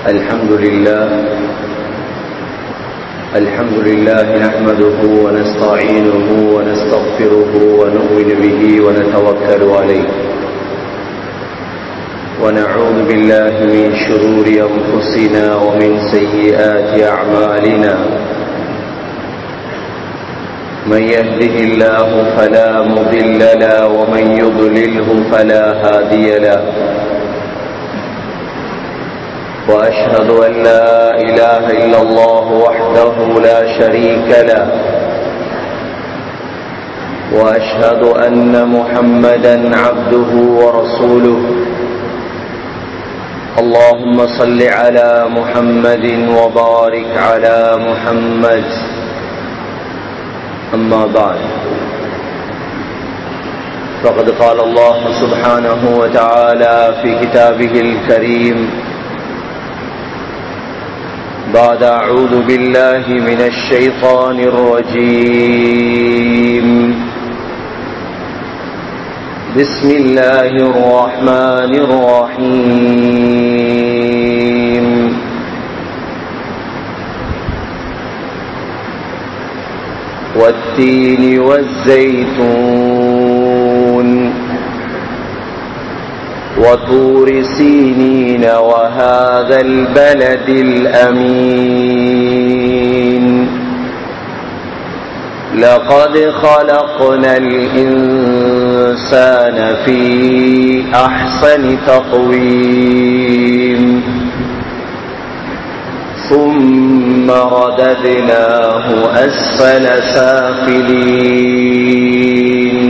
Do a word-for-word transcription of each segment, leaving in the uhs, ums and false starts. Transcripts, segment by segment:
الحمد لله الحمد لله نحمده ونستعينه ونستغفره ونؤمن به ونتوكل عليه ونعوذ بالله من شرور أنفسنا ومن سيئات أعمالنا من يهده الله فلا مضل له ومن يضلله فلا هادي له وأشهد أن لا إله إلا الله وحده لا شريك له وأشهد أن محمدا عبده ورسوله اللهم صل على محمد وبارك على محمد أما بعد فقد قال الله سبحانه وتعالى في كتابه الكريم بعد أعوذ بالله من الشيطان الرجيم بسم الله الرحمن الرحيم والتين والزيتون وطور سينين وهذا البلد الأمين لقد خلقنا الإنسان في أحسن تقويم ثم رددناه أسفل سافلين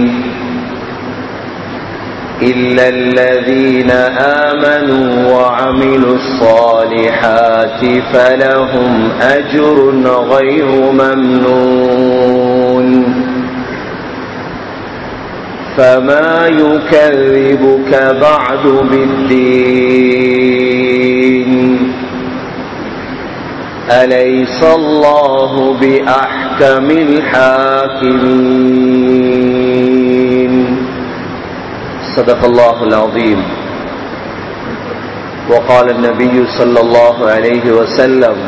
إلا الذين آمنوا وعملوا الصالحات فلهم أجر غير ممنون فما يكذبك بعد بالدين أليس الله بأحكم الحاكمين صدق الله العظيم وقال النبي صلى الله عليه وسلم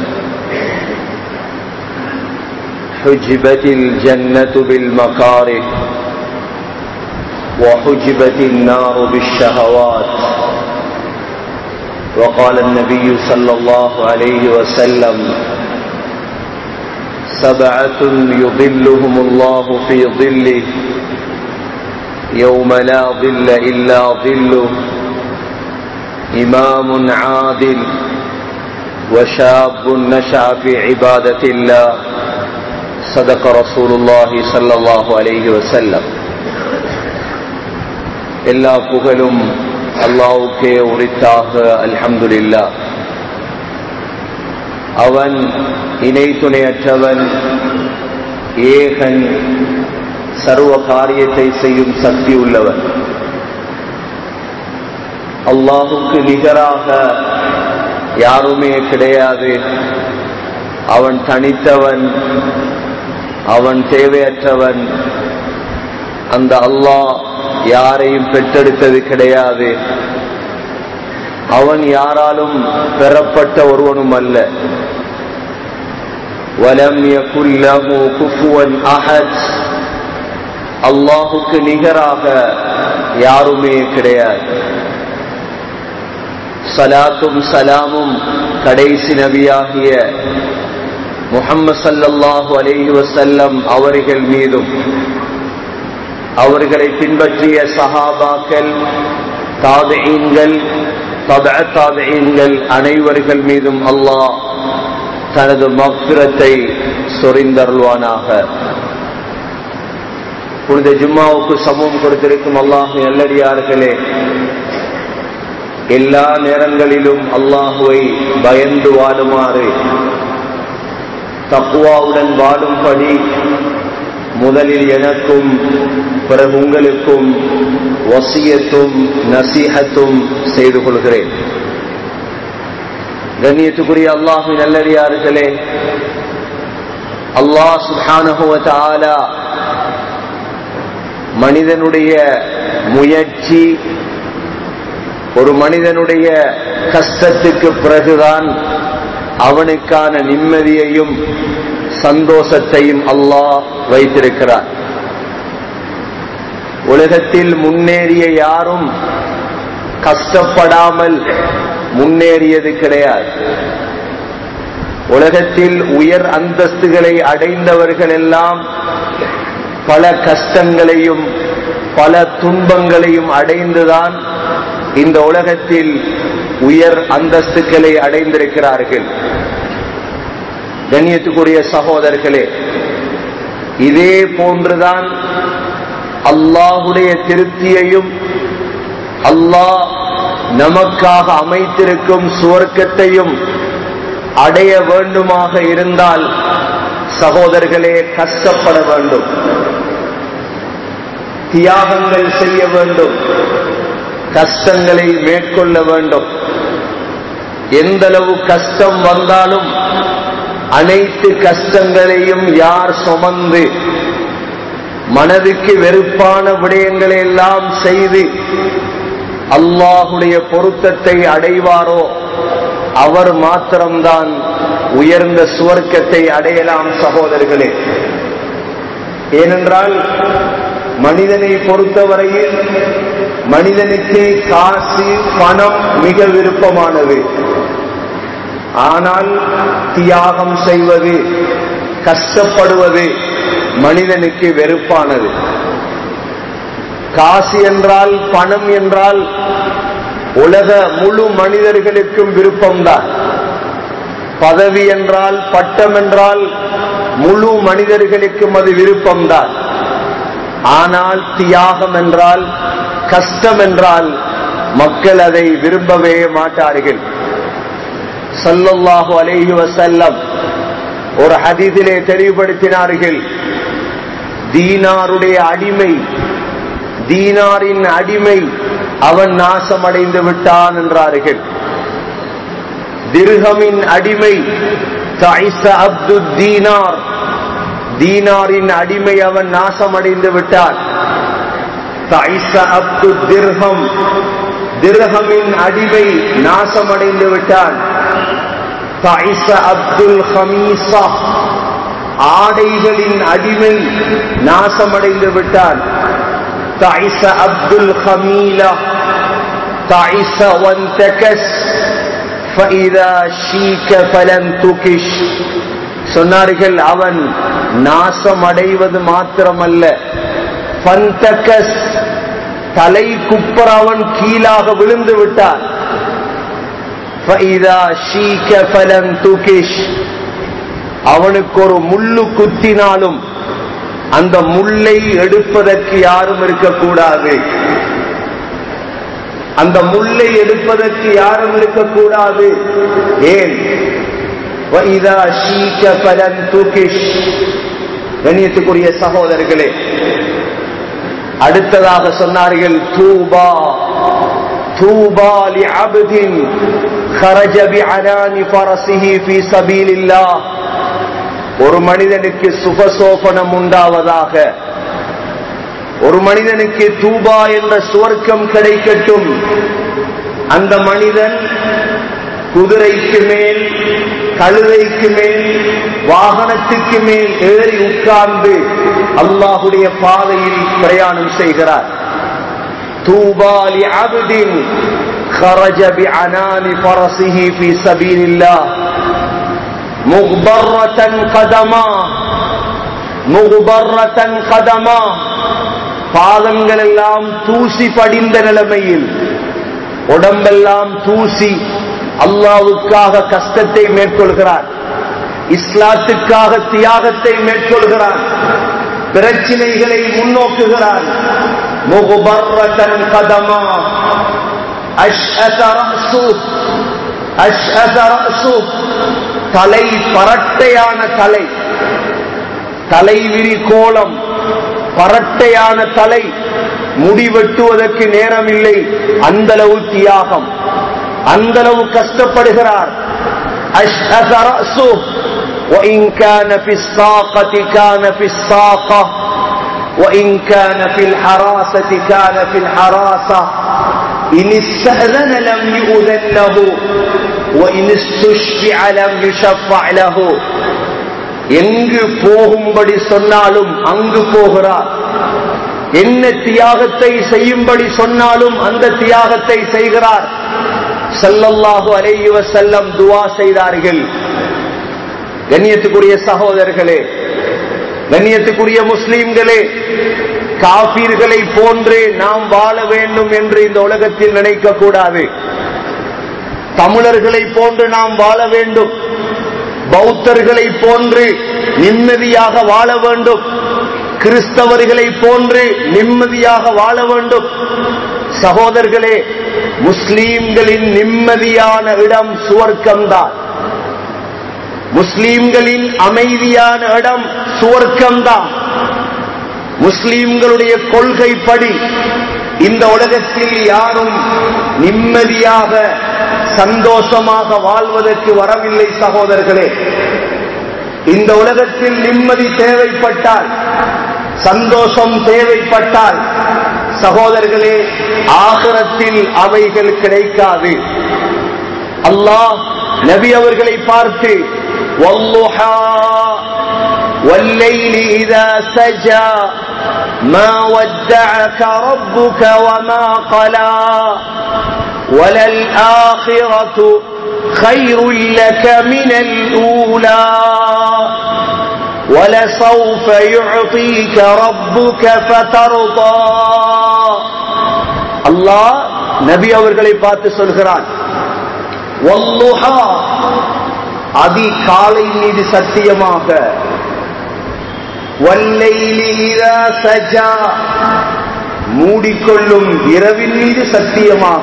حجبت الجنة بالمكاره وحجبت النار بالشهوات وقال النبي صلى الله عليه وسلم سبعة يظلهم الله في ظله يوم لا ظل إلا ظله إمام عادل وشاب نشأ في عبادة الله صدق رسول الله صلى الله عليه وسلم எல்லா புகழும் அல்லாஹ்வுக்கே உரித்தாக அல்ஹம்துலில்லாஹ். அவன் இணை துணையற்றவன், ஏகன், சர்வ காரியத்தை செய்யும் சக்தி உள்ளவன். அல்லாஹுக்கு நிகராக யாருமே கிடையாது. அவன் தனித்தவன், அவன் தேவையற்றவன். அந்த அல்லாஹ் யாரையும் பெற்றெடுத்தது கிடையாது. அவன் யாராலும் பெறப்பட்ட ஒருவனும் அல்ல. வலம் யகுல் லஹு குஃபுவன் அஹத். அல்லாஹுக்கு நிகராக யாருமே கிடையாது. ஸலாத்தும் ஸலாமும் கடைசி நபியாகிய முஹம்மது ஸல்லல்லாஹு அலைஹி வஸல்லம் அவர்கள் மீதும், அவர்களை பின்பற்றிய சஹாபாக்கள், தாபிஈன்கள், தபஅ தாபிஈன்கள் அனைவர்கள் மீதும் அல்லாஹ் தனது மக்ஃபிரத்தை சொரிந்தருள்வானாக. புனித ஜும்மாவுக்கு சமூகம் கொடுத்திருக்கும் அல்லாஹ்வின் நல்லடியார்களே, எல்லா நேரங்களிலும் அல்லாஹுவை பயந்து வாழுமாறு, தக்வாவுடன் வாழும்படி முதலில் எனக்கும் பிறகு உங்களுக்கும் வசியத்தும் நசீஹத்தும் செய்து கொள்கிறேன். கண்ணியத்துக்குரிய அல்லாஹ்வின் நல்லடியார்களே, அல்லாஹ் சுப்ஹானஹு வ தஆலா மனிதனுடைய முயற்சி ஒரு மனிதனுடைய கஷ்டத்துக்கு பிறகுதான் அவனுக்கான நிம்மதியையும் சந்தோஷத்தையும் அல்லாஹ் வைத்திருக்கிறார். உலகத்தில் முன்னேறிய யாரும் கஷ்டப்படாமல் முன்னேறியது கிடையாது. உலகத்தில் உயர் அந்தஸ்துகளை அடைந்தவர்கள் எல்லாம் பல கஷ்டங்களையும் பல துன்பங்களையும் அடைந்துதான் இந்த உலகத்தில் உயர் அந்தஸ்துகளை அடைந்திருக்கிறார்கள். கண்ணியத்துக்குரிய சகோதரர்களே, இதே போன்றுதான் அல்லாஹுடைய திருப்தியையும் அல்லாஹ் நமக்காக அமைத்திருக்கும் சுவர்க்கத்தையும் அடைய வேண்டுமாக இருந்தால் சகோதரர்களே கஷ்டப்பட வேண்டும், தியாகங்கள் செய்ய வேண்டும், கஷ்டங்களை மேற்கொள்ள வேண்டும். எந்தளவு கஷ்டம் வந்தாலும் அனைத்து கஷ்டங்களையும் யார் சுமந்து மனதுக்கு வெறுப்பான விடயங்களை எல்லாம் செய்து அல்லாஹுடைய பொருத்தத்தை அடைவாரோ அவர் மாத்திரம்தான் உயர்ந்த சுவர்க்கத்தை அடையலாம் சகோதரர்களே. ஏனென்றால் மனிதனை பொறுத்தவரையில் மனிதனுக்கு காசு பணம் மிக விருப்பமானது. ஆனால் தியாகம் செய்வது கஷ்டப்படுவது மனிதனுக்கு வெறுப்பானது. காசு என்றால் பணம் என்றால் உலக முழு மனிதர்களுக்கும் விருப்பம்தான். பதவி என்றால் பட்டம் என்றால் முழு மனிதர்களுக்கும் அது விருப்பம்தான். ஆனால் தியாகம் என்றால் கஷ்டம் என்றால் மக்கள் அதை விரும்பவே மாட்டார்கள். ஸல்லல்லாஹு அலைஹி வஸல்லம் ஒரு ஹதீஸிலே தெளிவுபடுத்தினார்கள், தீனாருடைய அடிமை தீனாரின் அடிமை அவன் நாசமடைந்து விட்டான் என்றார்கள். திர்ஹமின் அடிமை தஇஸ அப்துத் தீனார், தீனாரின் அடிமை அவன் நாசமடைந்து விட்டான். தஇஸ அப்துத் திர்ஹம், திர்ஹமின் அடிமை நாசமடைந்து விட்டான். தஇஸ அப்துல் ஹமீஸா, ஆடைகளின் அடிமை நாசமடைந்து விட்டான். தஇஸ அப்துல் ஹமீலா, தஇஸ வன்தகஸ் ஃபஇதா ஷீக ஃபலம் துகிஷ். சொன்னார்கள், அவன் நாசமடைவது மாத்திரமல்ல, ஃபன்தகஸ், தலை குப்புற அவன் கீழாக விழுந்து விட்டான். ஃபஇதா ஷீக ஃபலம் துகிஷ், அவனுக்கு ஒரு முள்ளு குத்தினாலும் அந்த முள்ளை எடுப்பதற்கு யாரும் இருக்கக்கூடாது. அந்த முள்ளை எடுப்பதற்கு யாரும் இருக்கக்கூடாது. ஏன்? வஇதா ஷீக ஃபலம் துகிஷ். கண்ணியத்துக்குரிய சகோதரர்களே, அடுத்ததாக சொன்னார்கள், தூபா தூபா லிஅப்தின் خرج بعلان فرسه في سبيل الله. ஒரு மனிதனுக்கு சுபசோபனம் உண்டாவதாக, ஒரு மனிதனுக்கு தூபா என்ற சுவர்க்கம் கிடைக்கட்டும். அந்த மனிதன் குதிரைக்கு மேல், கழுதைக்கு மேல், வாகனத்துக்கு மேல் ஏறி உட்கார்ந்து அல்லாஹுடைய பாதையில் பிரயாணம் செய்கிறார். தூபா லிஅப்தின் خرج بعلان فرسه في سبيل الله مغبرة قدما مغبرة قدما, பாதங்கள் எல்லாம் தூசி படிந்த நிலைமையில், உடம்பெல்லாம் தூசி, அல்லாஹ்வுக்காக கஷ்டத்தை மேற்கொள்கிறார், இஸ்லாத்துக்காக தியாகத்தை மேற்கொள்கிறார், பிரச்சினைகளை முன்னோக்குகிறார். முகுபர்ரதன் கதமா அஷ்அஸ ரஅஸு அஷ்அஸ ரஅஸு, தலை பரட்டையான தலை, தலைவிரி கோலம், பரட்டையான தலை, முடிவெட்டுவதற்கு நேரமில்லை. அந்தளவு தியாகம், அந்தளவு கஷ்டப்படுகிறார். அஷ்அஸ ரஅஸு وإن كان في الساقة كان في الساقة وإن كان في الحراسة كان في الحراسة. இன் இஸ்தஅذன லம் யு'ذن له وإن استشفع لم يشفع له. எங்கு போகும்படி சொன்னாலும் அங்கு போகிறார். என்ன தியாகத்தை செய்யும்படி சொன்னாலும் அந்த தியாகத்தை செய்கிறார். ஸல்லல்லாஹு அலைஹி வஸல்லம் துஆ செய்தார்கள். கண்ணியத்துக்குரிய சகோதரர்களே, கண்ணியத்துக்குரிய முஸ்லிம்களே, காபீர்களை போன்றே நாம் வாழ வேண்டும் என்று இந்த உலகத்தில் நினைக்க கூடாது. தமிழர்களை போன்று நாம் வாழ வேண்டும். பௌத்தர்களை போன்று நிம்மதியாக வாழ வேண்டும். கிறிஸ்தவர்களை போன்று நிம்மதியாக வாழ வேண்டும். சகோதரர்களே, முஸ்லீம்களின் நிம்மதியான இடம் சுவர்க்கம்தான். முஸ்லீம்களின் அமைதியான இடம் சுவர்க்கம்தான். முஸ்லீம்களுடைய கொள்கைப்படி இந்த உலகத்தில் யாரும் நிம்மதியாக சந்தோஷமாக வாழ்வதற்கு வரவில்லை. சகோதரர்களே, இந்த உலகத்தில் நிம்மதி தேவைப்பட்டால், சந்தோஷம் தேவைப்பட்டால், சகோதரர்களே, ஆகிரத்தில் அவைகள் கிடைக்காது. அல்லாஹ் நபி அவர்களை பார்த்து வல்லுஹா வல்லைலி இதா சஜா ما ودعك ربك وما قلى وللآخرة خير لك من الأولى ولسوف يعطيك ربك فترضى. அல்லாஹ் நபி அவர்களை பார்த்து சொல்கிறான், வல்லுஹா, அதிகாலை மீது சத்தியமாக, வல்லைலி இதா சஜா, மூடிக்கொள்ளும் இரவின் மீது சத்தியமாக,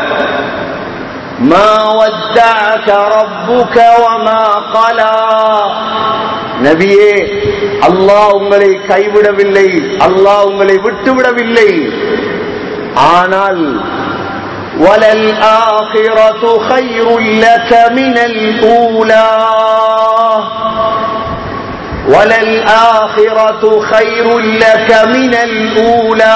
மா வத்தஅக ரப்புக வமா கலா, நபியே, அல்லாஹ் உங்களை கைவிடவில்லை, அல்லாஹ் உங்களை விட்டுவிடவில்லை. ஆனால் வலல் ஆகிரத்து கைருல் லக மினல் ஊலா வலல் ஆகிரத்து கைருல் லக மினல் ஊலா.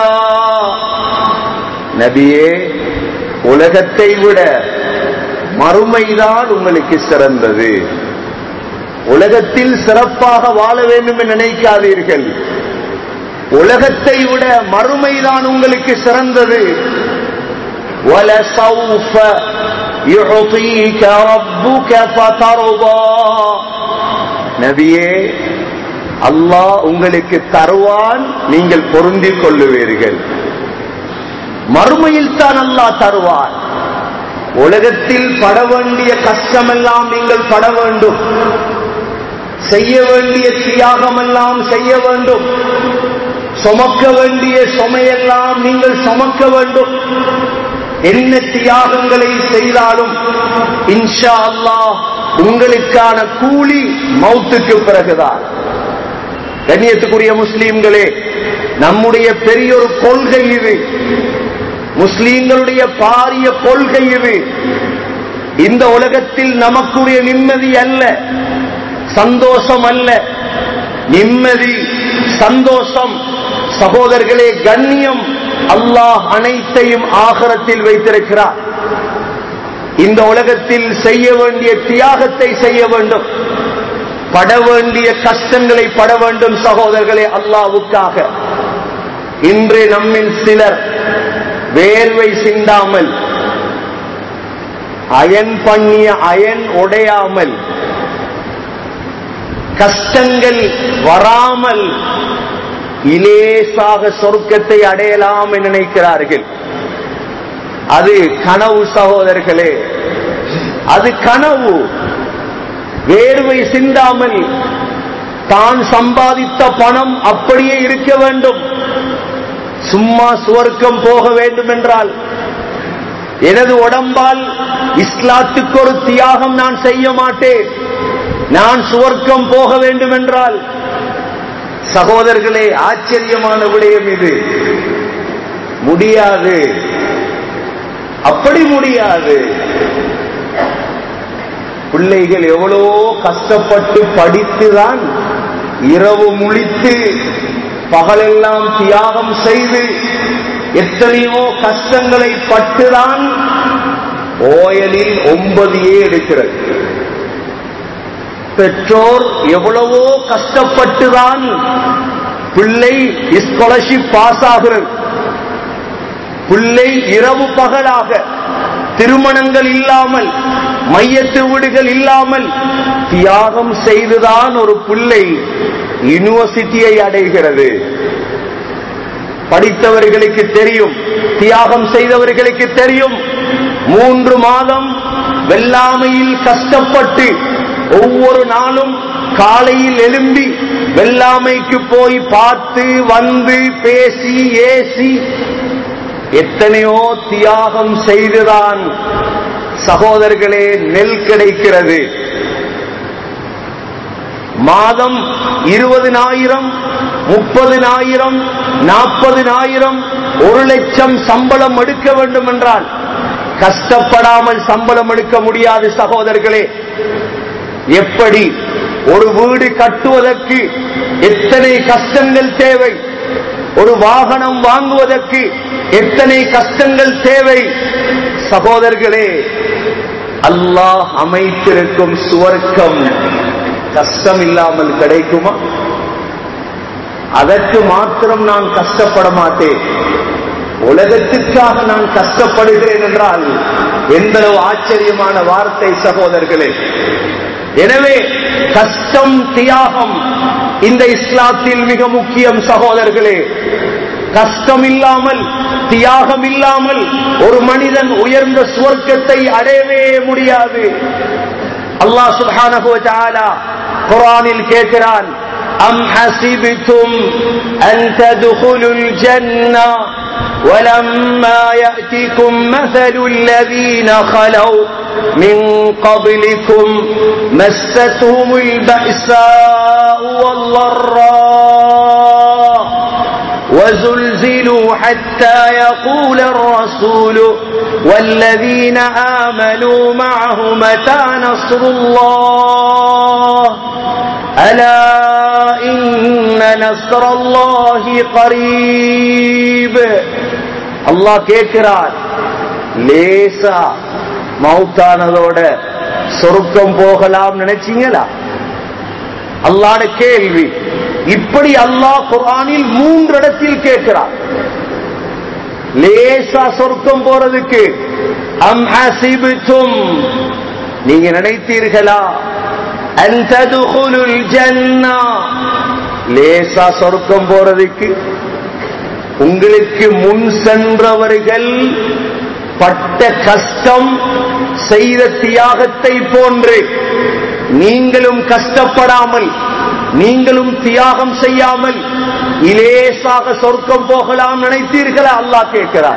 நபியே, உலகத்தை விட மறுமைதான் உங்களுக்கு சிறந்தது. உலகத்தில் சிறப்பாக வாழ வேண்டும் என்று நினைக்காதீர்கள். உலகத்தை விட மறுமைதான் உங்களுக்கு சிறந்தது. وَلَسَوْفَ يُعْطِيكَ رَبُّكَ فَتَرْضَى. நபியே, அல்லாஹ் உங்களுக்கு தருவான், நீங்கள் பொருந்திக் கொள்ளுவீர்கள். மறுமையில் தான் அல்லாஹ் தருவான். உலகத்தில் பட வேண்டிய கஷ்டமெல்லாம் நீங்கள் பட வேண்டும், செய்ய வேண்டிய தியாகமெல்லாம் செய்ய வேண்டும், சுமக்க வேண்டிய சுமையெல்லாம் நீங்கள் சுமக்க வேண்டும். என்ன தியாகங்களை செய்தாலும் இன்ஷா அல்லாஹ் உங்களுக்கான கூலி மௌத்துக்கு பிறகுதான். கண்ணியத்துக்குரிய முஸ்லீம்களே, நம்முடைய பெரிய ஒரு கொள்கை இது, முஸ்லீம்களுடைய பாரிய கொள்கை இது. இந்த உலகத்தில் நமக்குரிய நிம்மதி அல்ல, சந்தோஷம் அல்ல, நிம்மதி சந்தோஷம், சகோதரர்களே, கண்ணியம், அல்லாஹ் அனைத்தையும் ஆகிரத்தில் வைத்திருக்கிறார். இந்த உலகத்தில் செய்ய வேண்டிய தியாகத்தை செய்ய வேண்டும், பட வேண்டிய கஷ்டங்களை பட வேண்டும். சகோதரர்களே, அல்லாஹ்வுக்காக இன்று நம்மில் சிலர் வேர்வை சிந்தாமல், அயன் பண்ணிய அயன் உடையாமல், கஷ்டங்கள் வராமல் இலேசாக சொர்க்கத்தை அடையலாம் என்று நினைக்கிறார்கள். அது கனவு சகோதரர்களே, அது கனவு. வேர்வை சிந்தாமல் தான் சம்பாதித்த பணம் அப்படியே இருக்க வேண்டும். சும்மா சுவர்க்கம் போக வேண்டும் என்றால், எனது உடம்பால் இஸ்லாத்துக்கு ஒரு தியாகம் நான் செய்ய மாட்டேன், நான் சுவர்க்கம் போக வேண்டும் என்றால், சகோதரர்களே, ஆச்சரியமான விடயம் இது. முடியாது, அப்படி முடியாது. பிள்ளைகள் எவ்வளவோ கஷ்டப்பட்டு படித்துதான், இரவு முழித்து பகலெல்லாம் தியாகம் செய்து எத்தனையோ கஷ்டங்களை பட்டுதான் ஓயலில் ஒன்பது ஏ எடுக்கிறது. பெற்றோர் எவ்வளவோ கஷ்டப்பட்டுதான் பிள்ளை ஸ்காலர்ஷிப் பாஸ் ஆகிறது. பிள்ளை இரவு பகலாக திருமணங்கள் இல்லாமல், மையத்து வீடுகள் இல்லாமல் தியாகம் செய்துதான் ஒரு பிள்ளை யூனிவர்சிட்டியை அடைகிறது. படித்தவர்களுக்கு தெரியும், தியாகம் செய்தவர்களுக்கு தெரியும். மூன்று மாதம் வெள்ளாமையில் கஷ்டப்பட்டு ஒவ்வொரு நாளும் காலையில் எழும்பி வெள்ளாமைக்கு போய் பார்த்து வந்து பேசி ஏசி எத்தனையோ தியாகம் செய்துதான் சகோதரர்களே நெல் கிடைக்கிறது. மாதம் இருபதினாயிரம், முப்பதினாயிரம், நாற்பதினாயிரம், ஒரு லட்சம் சம்பளம் எடுக்க வேண்டும் என்றால் கஷ்டப்படாமல் சம்பளம் எடுக்க முடியாது சகோதரர்களே. எப்படி ஒரு வீடு கட்டுவதற்கு எத்தனை கஷ்டங்கள் தேவை, ஒரு வாகனம் வாங்குவதற்கு எத்தனை கஷ்டங்கள் தேவை சகோதரர்களே. அல்லாஹ் அமைத்திருக்கும் சுவர்க்கம் கஷ்டம் இல்லாமல் கிடைக்குமா? அதற்கு மாத்திரம் நான் கஷ்டப்பட மாட்டேன், உலகத்திற்காக நான் கஷ்டப்படுகிறேன் என்றால் எந்த ஆச்சரியமான வார்த்தை சகோதரர்களே. எனவே கஷ்டம் தியாகம் இந்த இஸ்லாத்தில் மிக முக்கியம் சகோதரர்களே. கஷ்டம் இல்லாமல் தியாகம் இல்லாமல் ஒரு மனிதன் உயர்ந்த சுவர்க்கத்தை அடையவே முடியாது. அல்லாஹ் சுப்ஹானஹு வ தஆலா குர்ஆனில் கேட்கிறான், அம் ஹஸிப்தும் அன் தத்குலுல் ஜன்னah ولما يأتكم مثل الذين خلوا من قبلكم مستهم البأساء والضراء وزلزلوا حتى يقول الرسول والذين آمنوا معه متى نصر الله ألا إن نصر الله قريب. அல்லாஹ் கேட்கிறார், லேசா மௌத்தானதோட சொர்க்கம் போகலாம் நினைச்சீங்களா? அல்லாஹ்வுடைய கேள்வி. இப்படி அல்லாஹ் குர்ஆனில் மூன்று இடத்தில் கேட்கிறார். லேசா சொர்க்கம் போறதுக்கு அம் ஹஸிப்தும், நீங்க நினைத்தீர்களா? அன் தத்குலுல் ஜன்னah, லேசா சொர்க்கம் போறதுக்கு உங்களுக்கு முன் சென்றவர்கள் பட்ட கஷ்டம், செய்த தியாகத்தை போன்று நீங்களும் கஷ்டப்படாமல், நீங்களும் தியாகம் செய்யாமல் இலேசாக சொர்க்கம் போகலாம் நினைத்தீர்களா? அல்லாஹ் கேட்கிறார்.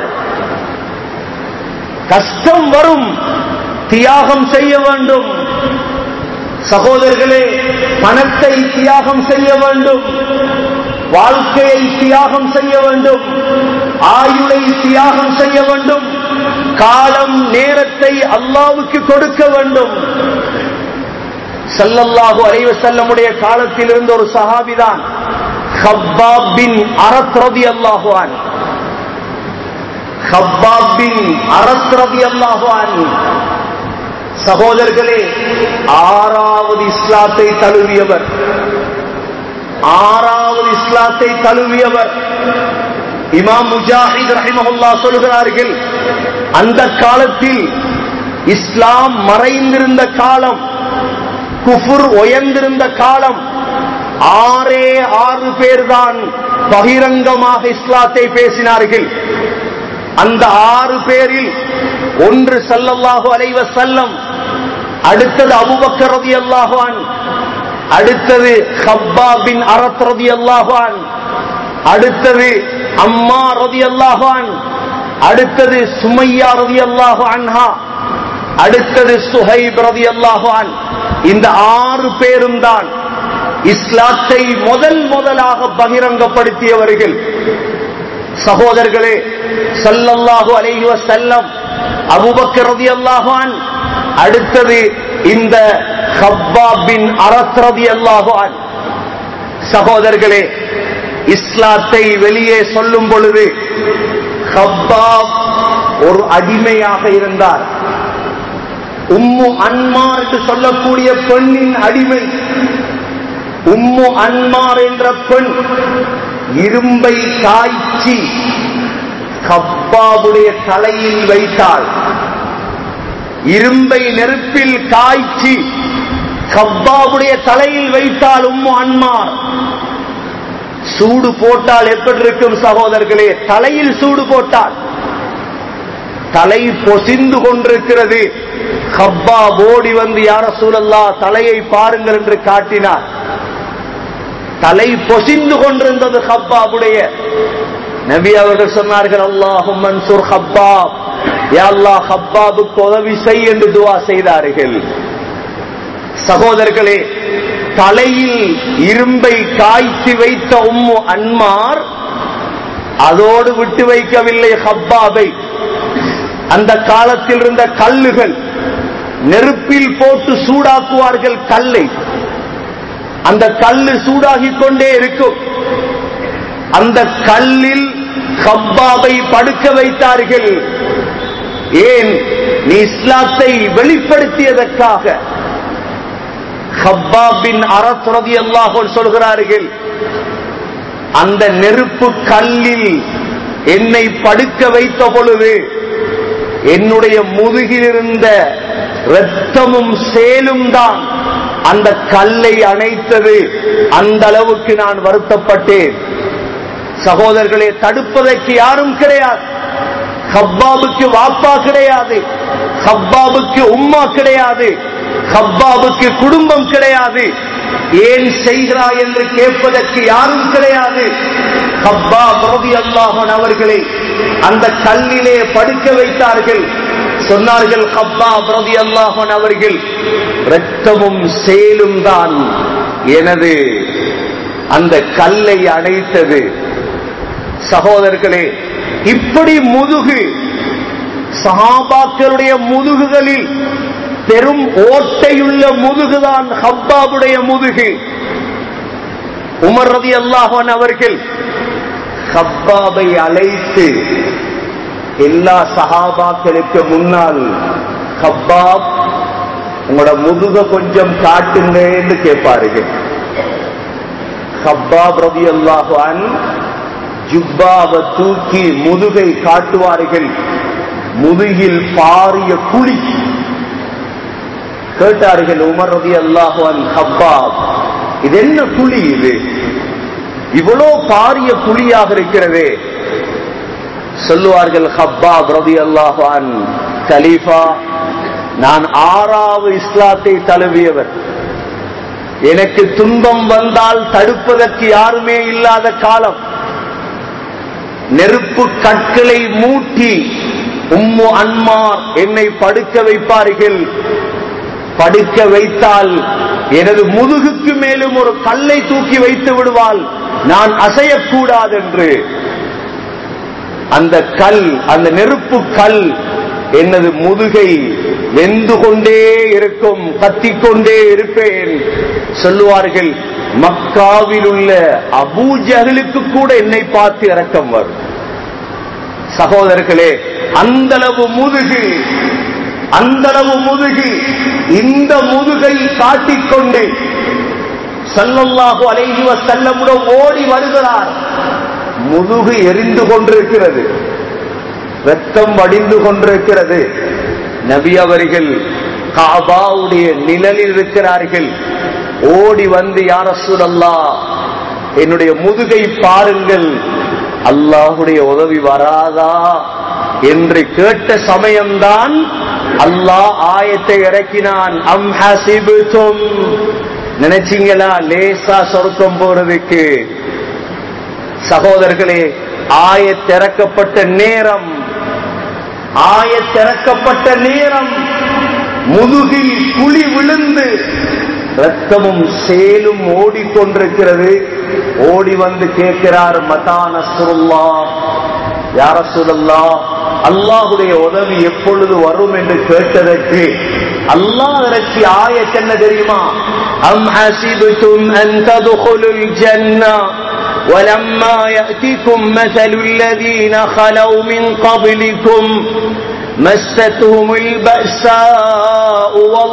கஷ்டம் வரும், தியாகம் செய்ய வேண்டும் சகோதரர்களே. பணத்தை தியாகம் செய்ய வேண்டும், வாழ்க்கையை தியாகம் செய்ய வேண்டும், ஆயுளை தியாகம் செய்ய வேண்டும், காலம் நேரத்தை அல்லாஹ்வுக்கு கொடுக்க வேண்டும். ஸல்லல்லாஹு அலைஹி வஸல்லமுடைய காலத்தில் இருந்த ஒரு சஹாபிதான் ஹப்பாப் பின் அரத் ரலியல்லாஹு அன்ஹு. ஹப்பாப் பின் அரத் ரலியல்லாஹு அன்ஹு சகோதரர்களே, ஆறாவது இஸ்லாத்தை தழுவியவர், ஆறாவது இஸ்லாத்தை தழுவியவர். இமாம் முஜாஹித் ரஹிமஹுல்லாஹ் சொல்கிறார்கள், அந்த காலத்தில் இஸ்லாம் மறைந்திருந்த காலம், குஃபுர் உயர்ந்திருந்த காலம். ஆறே ஆறு பேர் தான் பகிரங்கமாக இஸ்லாத்தை பேசினார்கள். அந்த ஆறு பேரில் ஒன்று ஸல்லல்லாஹு அலைஹி வஸல்லம், அடுத்தது அபூபக்கர் ரலியல்லாஹு அன்ஹு, அடுத்தது ஹப்பாப் பின் அரத் ரலியல்லாஹு அன்ஹு, அடுத்தது அம்மார் ரலியல்லாஹு அன்ஹு, அடுத்தது சுமையா ரலியல்லாஹு அன்ஹா, அடுத்தது சுஹைப் ரலியல்லாஹு அன்ஹு. இந்த ஆறு பேரும் தான் இஸ்லாத்தை முதல் முதலாக பகிரங்கப்படுத்தியவர்கள். சகோதரர்களே, ஸல்லல்லாஹு அலைஹி வஸல்லம், அபூபக்கர் ரலியல்லாஹு அன்ஹு, அடுத்தது இந்த ஹப்பாப் பின் அரத் ரலியல்லாஹு அன்ஹு. சகோதரர்களே, இஸ்லாத்தை வெளியே சொல்லும் பொழுது கப்பாப் ஒரு அடிமையாக இருந்தார். உம்மு அன்மார் என்று சொல்லக்கூடிய பெண்ணின் அடிமை. உம்மு அன்மார் என்ற பெண் இரும்பை காய்ச்சி கப்பாவுடைய தலையில் வைத்தாள். இரும்பை நெருப்பில் காய்ச்சி கப்பாவுடைய தலையில் வைத்தால் உம்மு அன்மார். சூடு போட்டால் எப்படி இருக்கும் சகோதரர்களே? தலையில் சூடு போட்டால் தலை பொசிந்து கொண்டிருக்கிறது. கப்பா ஓடி வந்து யா ரசூலல்லாஹ் தலையை பாருங்கள் என்று காட்டினார். தலை பொசிந்து கொண்டிருந்தது கப்பாவுடைய. நபி அவர்கள் சொன்னார்கள், அல்லாஹும்ம அன்சுர் கப்பாப், யா அல்லாஹ் கப்பாவுக்கு உதவி செய் என்று துஆ செய்தார்கள். சகோதரர்களே, தலையில் இரும்பை காய்ச்சி வைத்த உம்மு அன்மார் அதோடு விட்டு வைக்கவில்லை கப்பாவை. அந்த காலத்தில் இருந்த கல்லுகள் நெருப்பில் போட்டு சூடாக்குவார்கள் கல்லை. அந்த கல்லு சூடாகிக் கொண்டே இருக்கும். அந்த கல்லில் கப்பாவை படுக்க வைத்தார்கள். ஏன்? நீ இஸ்லாத்தை வெளிப்படுத்தியதற்காக. கப்பாப் பின் அரஸ் ரலியல்லாஹு அன்ஹு சொல்கிறார்கள், அந்த நெருப்பு கல்லில் என்னை படுக்க வைத்த பொழுது என்னுடைய முதுகில் இருந்த இரத்தமும் சேலும் தான் அந்த கல்லை அணைத்தது. அந்த அளவுக்கு நான் வருத்தப்பட்டேன். சகோதரர்களே, தடுப்பதற்கு யாரும் கிடையாது. கப்பாவுக்கு வாப்பா கிடையாது, கப்பாவுக்கு உம்மா கிடையாது, கப்பாவுக்கு குடும்பம் கிடையாது. ஏன் செய்கிறாய் என்று கேட்பதற்கு யாரும் கிடையாது. கப்பாப் ரலியல்லாஹு அன்ஹு அவர்களை அந்த கல்லிலே படுக்க வைத்தார்கள். சொன்னார்கள், கப்பாப் ரலியல்லாஹு அன்ஹு அவர்கள், இரத்தமும் சேலும் தான் எனது அந்த கல்லை அணைத்தது. சகோதரர்களே, இப்படி முதுகு, சஹாபாக்களுடைய முதுகுகளில் பெரும் ஓட்டையுள்ள முதுகுதான் கப்பாவுடைய முதுகு. உமர் ரலியல்லாஹு அன்ஹு அவர்கள் கப்பாவை அழைத்து எல்லா சஹாபாக்களுக்கு முன்னால், கப்பாப் உங்களோட முதுக கொஞ்சம் காட்டுங்க என்று கேட்பார்கள். கப்பாப் ரலியல்லாஹு அன்ஹு ஜுப்பாவை தூக்கி முதுகை காட்டுவார்கள். முதுகில் பாரிய குழி. கேட்டார்கள் உமர் ரலியல்லாஹு அன்ஹு, கப்பாப் இது என்ன குழி? இது இவ்வளோ பாரிய குழியாக இருக்கிறதே. சொல்லுவார்கள் கப்பாப் ரலியல்லாஹு அன்ஹு, கலீஃபா, நான் ஆறாவது இஸ்லாத்தை தழுவியவர். எனக்கு துன்பம் வந்தால் தடுப்பதற்கு யாருமே இல்லாத காலம். நெருப்பு கற்களை மூட்டி உம்மு அன்மார் என்னை படுக்க வைப்பார்கள். படுக்க வைத்தால் எனது முதுகுக்கு மேலும் ஒரு கல்லை தூக்கி வைத்து விடுவாள், நான் அசையக்கூடாது என்று. அந்த கல், அந்த நெருப்பு கல் எனது முதுகை வெந்து கொண்டே இருக்கும், கத்திக்கொண்டே இருப்பேன். சொல்லுவார்கள், மக்காவில் உள்ள அபூ ஜஹலுக்கு கூட என்னை பார்த்து இரக்கம் வரும். சகோதரர்களே, அந்தளவு முதுகு, அந்தளவு முதுகு. இந்த முதுகை காட்டிக்கொண்டு ஸல்லல்லாஹு அலைஹி வஸல்லம் ஓடி வருகிறார். முதுகு எரிந்து கொண்டிருக்கிறது, ரத்தம் வடிந்து கொண்டிருக்கிறது. நபி அவர்கள் காபாவுடைய நிழலில் இருக்கிறார்கள். ஓடி வந்து, யா ரசூலல்லாஹ், என்னுடைய முதுகை பாருங்கள், அல்லாஹ்வுடைய உதவி வராதா என்று கேட்ட சமயம்தான் அல்லாஹ் ஆயத்தை இறக்கினான். அம் ஹஸிபுதும், நினைச்சீங்களா லேசா சொர்க்கம் போறதுக்கு? சகோதரர்களே, ஆயத்திறக்கப்பட்ட நேரம், ஆயத்திறக்கப்பட்ட நேரம் முதுகில் குழி விழுந்து ரத்தமும் சேலும் ஓடிக்கொண்டிருக்கிறது. ஓடி வந்து கேட்கிறார், மதா நஸ்ருல்லாஹ், யா ரசூலல்லாஹ், அல்லாஹ்வுடைய உதவி எப்பொழுது வரும் என்று கேட்டதற்கு அல்லாஹ் இறக்கி ஆயத் என்ன தெரியுமா? அம் ஹஸிபதும் அன் ததுகுலுல் ஜன்னah وَلَمَّا يَأْتِكُمْ مَثَلُ الَّذِينَ خَلَوْا مِنْ قَبْلِكُمْ مَسَّتْهُمُ الْبَأْسَاءُ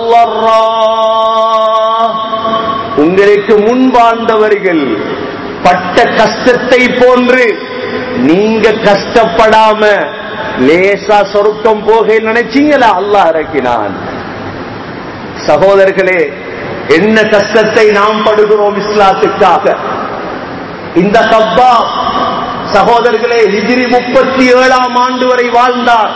وَالضَّرَّاءُ. உங்களுக்கு முன் வாழ்ந்தவர்கள் பட்ட கஷ்டத்தை போன்று நீங்க கஷ்டப்படாம லேசா சொர்க்கம் போக நினைச்சீங்களா? அல்லாஹ் இறக்கினான். சகோதரர்களே, என்ன கஷ்டத்தை நாம் படுகிறோம் இஸ்லாத்துக்காக. இந்த கப்பாப் சகோதரர்களே ஹிஜ்ரி முப்பத்தி ஏழாம் ஆண்டு வரை வாழ்ந்தார்.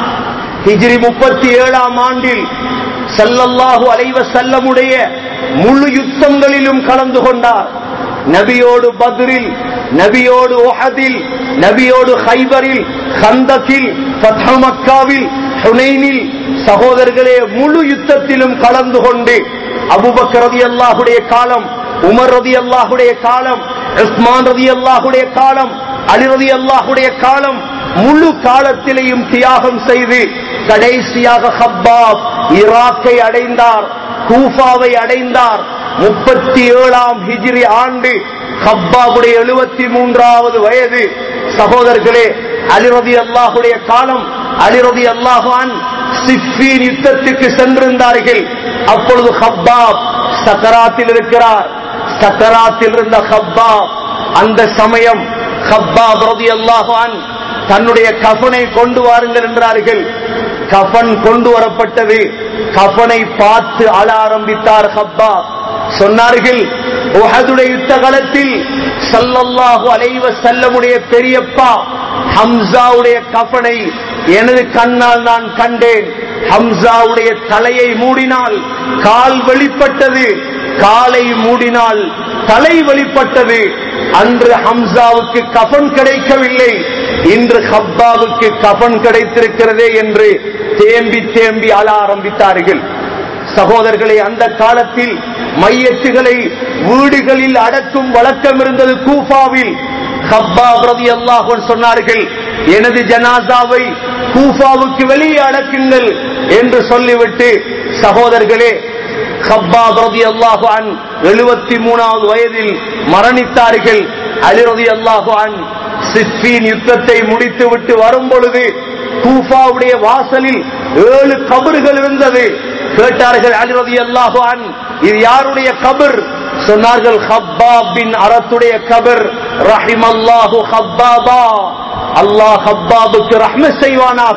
ஹிஜ்ரி முப்பத்தி ஏழாம் ஆண்டில் ஸல்லல்லாஹு அலைஹி வஸல்லமுடைய முழு யுத்தங்களிலும் கலந்து கொண்டார். நபியோடு பத்ரில், நபியோடு உஹதில், நபியோடு ஹைபரில், கந்தகில், ஃபத்ஹு மக்காவில், ஹுனைனில் சகோதரர்களே முழு யுத்தத்திலும் கலந்து கொண்டு அபூபக்கர் ரலியல்லாஹுடைய காலம், உமர் ரலியல்லாஹுடைய காலம், உஸ்மான் ரலியல்லாஹுடைய காலம், அலி ரலியல்லாஹுடைய காலம், முழு காலத்திலேயும் தியாகம் செய்து கடைசியாக ஹப்பாப் ஈராக்கை அடைந்தார், கூஃபாவை அடைந்தார். முப்பத்தி ஏழாம் ஹிஜ்ரி ஆண்டு ஹப்பாபுடைய எழுபத்தி மூன்றாவது வயது. சகோதரர்களே, அலி ரலியல்லாஹுடைய காலம், அலி ரலியல்லாஹு அன்ஹு சிஃபீன் யுத்தத்துக்கு சென்றிருந்தார்கள். அப்பொழுது ஹப்பாப் சக்கராத்தில் இருக்கிறார். சக்கராத்தில் இருந்த ஹப்பாப், அந்த சமயம் ஹப்பாப் ரலியல்லாஹு அன்ஹு தன்னுடைய கஃபனை கொண்டு வாருங்கள் என்றார்கள். கஃபன் கொண்டு வரப்பட்டது. கஃபனை பார்த்து அழ ஆரம்பித்தார் ஹப்பாப். சொன்னார்கள், உஹதுடைய யுத்த காலத்தில் ஸல்லல்லாஹு அலைஹி வஸல்லமுடைய பெரியப்பா ஹம்சாவுடைய கஃபனை எனது கண்ணால் நான் கண்டேன். ஹம்சாவுடைய தலையை மூடினால் கால் வெளிப்பட்டது, காலை மூடினால் தலை வெளிப்பட்டது. அன்று ஹம்சாவுக்கு கஃபன் கிடைக்கவில்லை, இன்று ஹப்பாவுக்கு கஃபன் கிடைத்திருக்கிறதே என்று தேம்பி தேம்பி அழ ஆரம்பித்தார்கள். சகோதரர்களே, அந்த காலத்தில் மையத்துகளை வீடுகளில் அடக்கும் வழக்கம் இருந்தது கூஃபாவில். ஹப்பாப் ரலியல்லாஹு அன்ஹு சொன்னார்கள், எனது ஜனாசாவை கூஃபாவுக்கு வெளியே அடக்குங்கள் என்று சொல்லிவிட்டு சகோதரர்களே ஹப்பாப் ரலியல்லாஹு அன்ஹு எழுபத்தி மூணாவது வயதில் மரணித்தார்கள். அலி ரலியல்லாஹு அன்ஹு சிஃபீன் யுத்தத்தை முடித்து விட்டு வரும் பொழுது கூஃபாவுடைய வாசலில் ஏழு கபர்கள் இருந்தது. கேட்டார்கள் அலி ரலியல்லாஹு அன்ஹு, இது யாருடைய கபர்? சொன்னார்கள், ஹப்பாப் பின் அரத்துடைய கபர். ரஹிமல்லாஹு ஹப்பாபா, அல்லாஹ் ஹப்பாபுக்கு ரஹ்மத் செய்வானாக.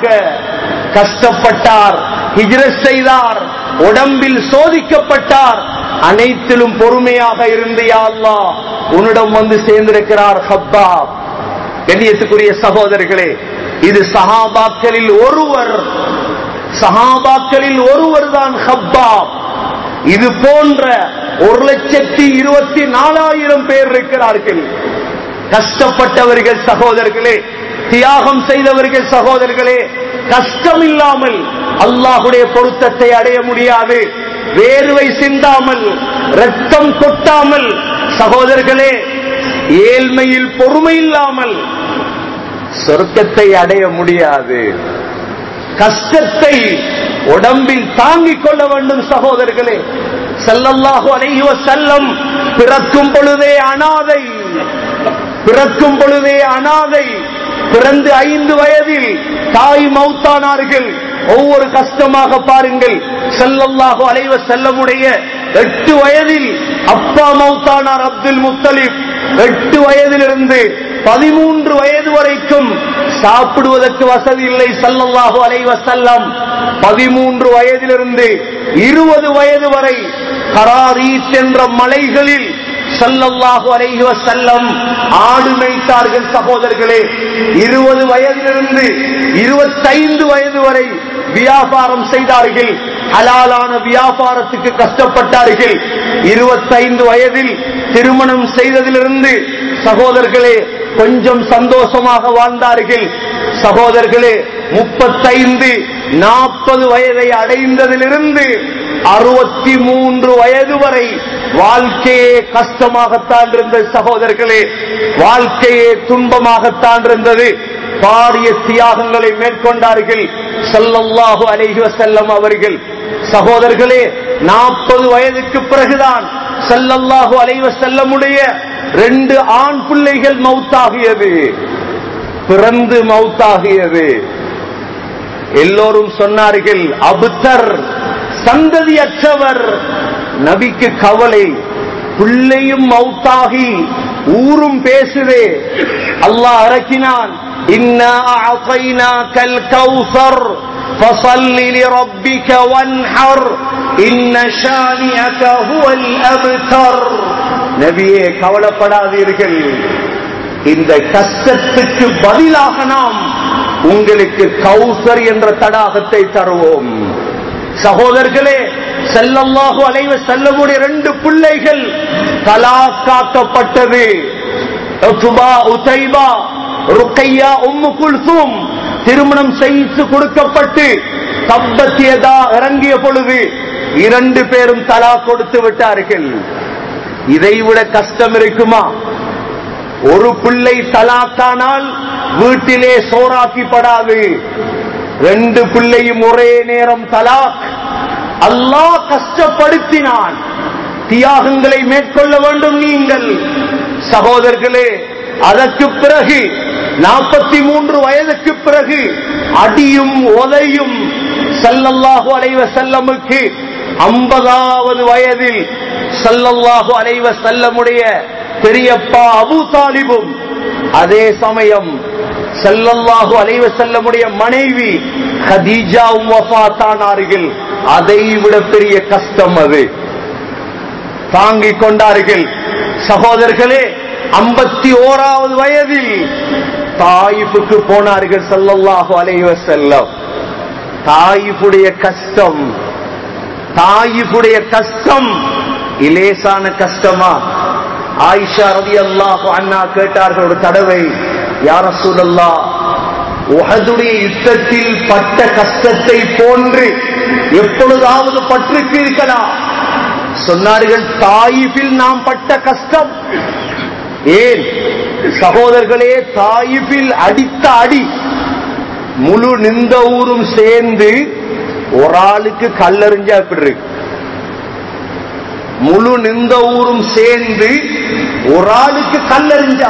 கஷ்டப்பட்டார், ஹிஜ்ரத் செய்தார், உடம்பில் சோதிக்கப்பட்டார், அனைத்திலும் பொறுமையாக இருந்து யா அல்லாஹ் உன்னிடம் வந்து சேர்ந்திருக்கிறார் ஹப்பாப். கண்ணியத்துக்குரிய சகோதரர்களே, இது சஹாபாக்களில் ஒருவர், சஹாபாக்களில் ஒருவர் தான் ஹப்பாப். இது போன்ற ஒரு லட்சத்தி இருபத்தி நாலாயிரம் பேர் இருக்கிறார்கள். கஷ்டப்பட்டவர்கள் சகோதரர்களே, தியாகம் செய்தவர்கள் சகோதரர்களே. கஷ்டம் இல்லாமல் அல்லாஹுடைய பொருத்தத்தை அடைய முடியாது. வேர்வை சிந்தாமல், ரத்தம் கொட்டாமல் சகோதரர்களே, ஏழ்மையில் பொறுமை இல்லாமல் சொர்க்கத்தை அடைய முடியாது. கஷ்டத்தை உடம்பில் தாங்கிக் கொள்ள வேண்டும் சகோதரர்களே. ஸல்லல்லாஹு அலைஹி வஸல்லம் பிறக்கும் பொழுதே அனாதை, பிறக்கும் பொழுதே அனாதை. பிறந்து ஐந்து வயதில் தாய் மௌத்தானார்கள். ஒவ்வொரு கஷ்டமாக பாருங்கள். ஸல்லல்லாஹு அலைஹி வஸல்லமுடைய எட்டு வயதில் அப்பா மௌத்தானார் அப்துல் முத்தலிப். எட்டு வயதிலிருந்து பதிமூன்று வயது வரைக்கும் சாப்பிடுவதற்கு வசதி இல்லை ஸல்லல்லாஹு அலைஹி வஸல்லம். பதிமூன்று வயதிலிருந்து இருபது வயது வரை கராரீத் என்ற மலைகளில் ஸல்லல்லாஹு அலைஹி வஸல்லம் ஆடு மேய்த்தார்கள் சகோதரர்களே. இருபது வயதிலிருந்து இருபத்தைந்து வயது வரை வியாபாரம் செய்தார்கள். ஹலாலான வியாபாரத்துக்கு கஷ்டப்பட்டார்கள். இருபத்தைந்து வயதில் திருமணம் செய்ததிலிருந்து சகோதரர்களே கொஞ்சம் சந்தோஷமாக வாழ்ந்தார்கள். சகோதரர்களே, முப்பத்தைந்து நாற்பது வயதை அடைந்ததிலிருந்து அறுபத்தி மூன்று வயது வரை வாழ்க்கையே கஷ்டமாகத்தான் இருந்தது சகோதரர்களே. வாழ்க்கையே துன்பமாகத்தான் இருந்தது. பாரிய தியாகங்களை மேற்கொண்டார்கள் ஸல்லல்லாஹு அலைஹி வஸல்லம் அவர்கள். சகோதரர்களே, நாற்பது வயதுக்கு பிறகுதான் ஸல்லல்லாஹு அலைஹி வஸல்லமுடைய ரெண்டு ஆண் பிள்ளைகள் மௌத்தாகியது, பிறந்து மௌத்தாகியது. எல்லோரும் சொன்னார்கள் அபுத்தர் சந்ததியற்றவர். நபிக்கு கவலை, பிள்ளையும் மௌத்தாகி ஊரும் பேசுதே. அல்லாஹ் இறக்கினான், இன்னா அஅதைனாகல் கௌஸர் ஃபஸல்லி லிரப்பிக வன்ஹர் இன்ன ஷானிஅக ஹுவல் அப்தர். நபியே கவலைப்படாதீர்கள், இந்த கஷ்டத்துக்கு பதிலாக நாம் உங்களுக்கு கௌசர் என்ற தடாகத்தை தருவோம். சகோதரர்களே, ஸல்லல்லாஹு அலைஹி வஸல்லமுடைய ரெண்டு பிள்ளைகள் தலாக்காக்கப்பட்டது. உத்பா, உதைபா, ருக்கையா, உம்மு குல்சூம் திருமணம் செய்து கொடுக்கப்பட்டு தப்பத் யதா இறங்கிய பொழுது இரண்டு பேரும் தலாக் கொடுத்து விட்டார்கள். இதைவிட கஷ்டம் இருக்குமா? ஒரு பிள்ளை தலாக்கானால் வீட்டிலே சோறாக்கிப்படாது. ரெண்டு பிள்ளையும் ஒரே நேரம் தலாக். அல்லாஹ் கஷ்டப்படுத்தினான். தியாகங்களை மேற்கொள்ள வேண்டும் நீங்கள். சகோதரர்களே, அதற்கு பிறகு நாற்பத்தி மூன்று வயதுக்கு பிறகு அடியும் உதையும் ஸல்லல்லாஹு அலைஹி வஸல்லமுக்கு ஐம்பதாவது வயதில் ஸல்லல்லாஹு அலைஹி வஸல்லமுடைய பெரியப்பா அபூ தாலிபும், அதே சமயம் ஸல்லல்லாஹு அலைஹி வஸல்லமுடைய மனைவி கதீஜாவும் வஃபாத்தானார்கள். அதை விட பெரிய கஷ்டம் அது. தாங்கிக் கொண்டார்கள். சகோதரர்களே, ஐம்பத்தி ஓராவது வயதில் தாயிஃபுக்கு போனார்கள் ஸல்லல்லாஹு அலைஹி வஸல்லம். தாயிஃபுடைய கஷ்டம், தாயிஃபுடைய கஷ்டம் இலேசான கஷ்டமா? ஆயிஷா ரலியல்லாஹு அன்ஹா கேட்டார்கள் ஒரு தடவை, யா ரசூலல்லாஹ், உஹதுடைய யுத்தத்தில் பட்ட கஷ்டத்தை போன்று எப்பொழுதாவது பட்டிருக்கிறீர்களா? சொன்னார்கள், தாயிஃபில் நாம் பட்ட கஷ்டம். ஏன் சகோதரர்களே, தாயிஃபில் அடித்த அடி முழு நின்ற ஊரும் சேர்ந்து ஒரு ஆளுக்கு கல்லறிஞ்சா எப்படி இருக்கு? முழு நின்ற ஊரும் சேர்ந்து ஒரு ஆளுக்கு கல்லறிஞ்சா.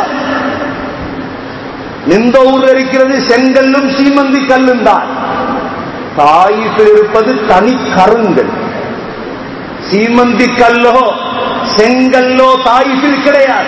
நின்ற ஊர் இருக்கிறது செங்கல்லும் சீமந்தி கல்லும் தான். தாயிஃபில் இருப்பது தனி கருங்கல். சீமந்தி கல்லோ செங்கல்லோ தாயிஃபில் கிடையாது.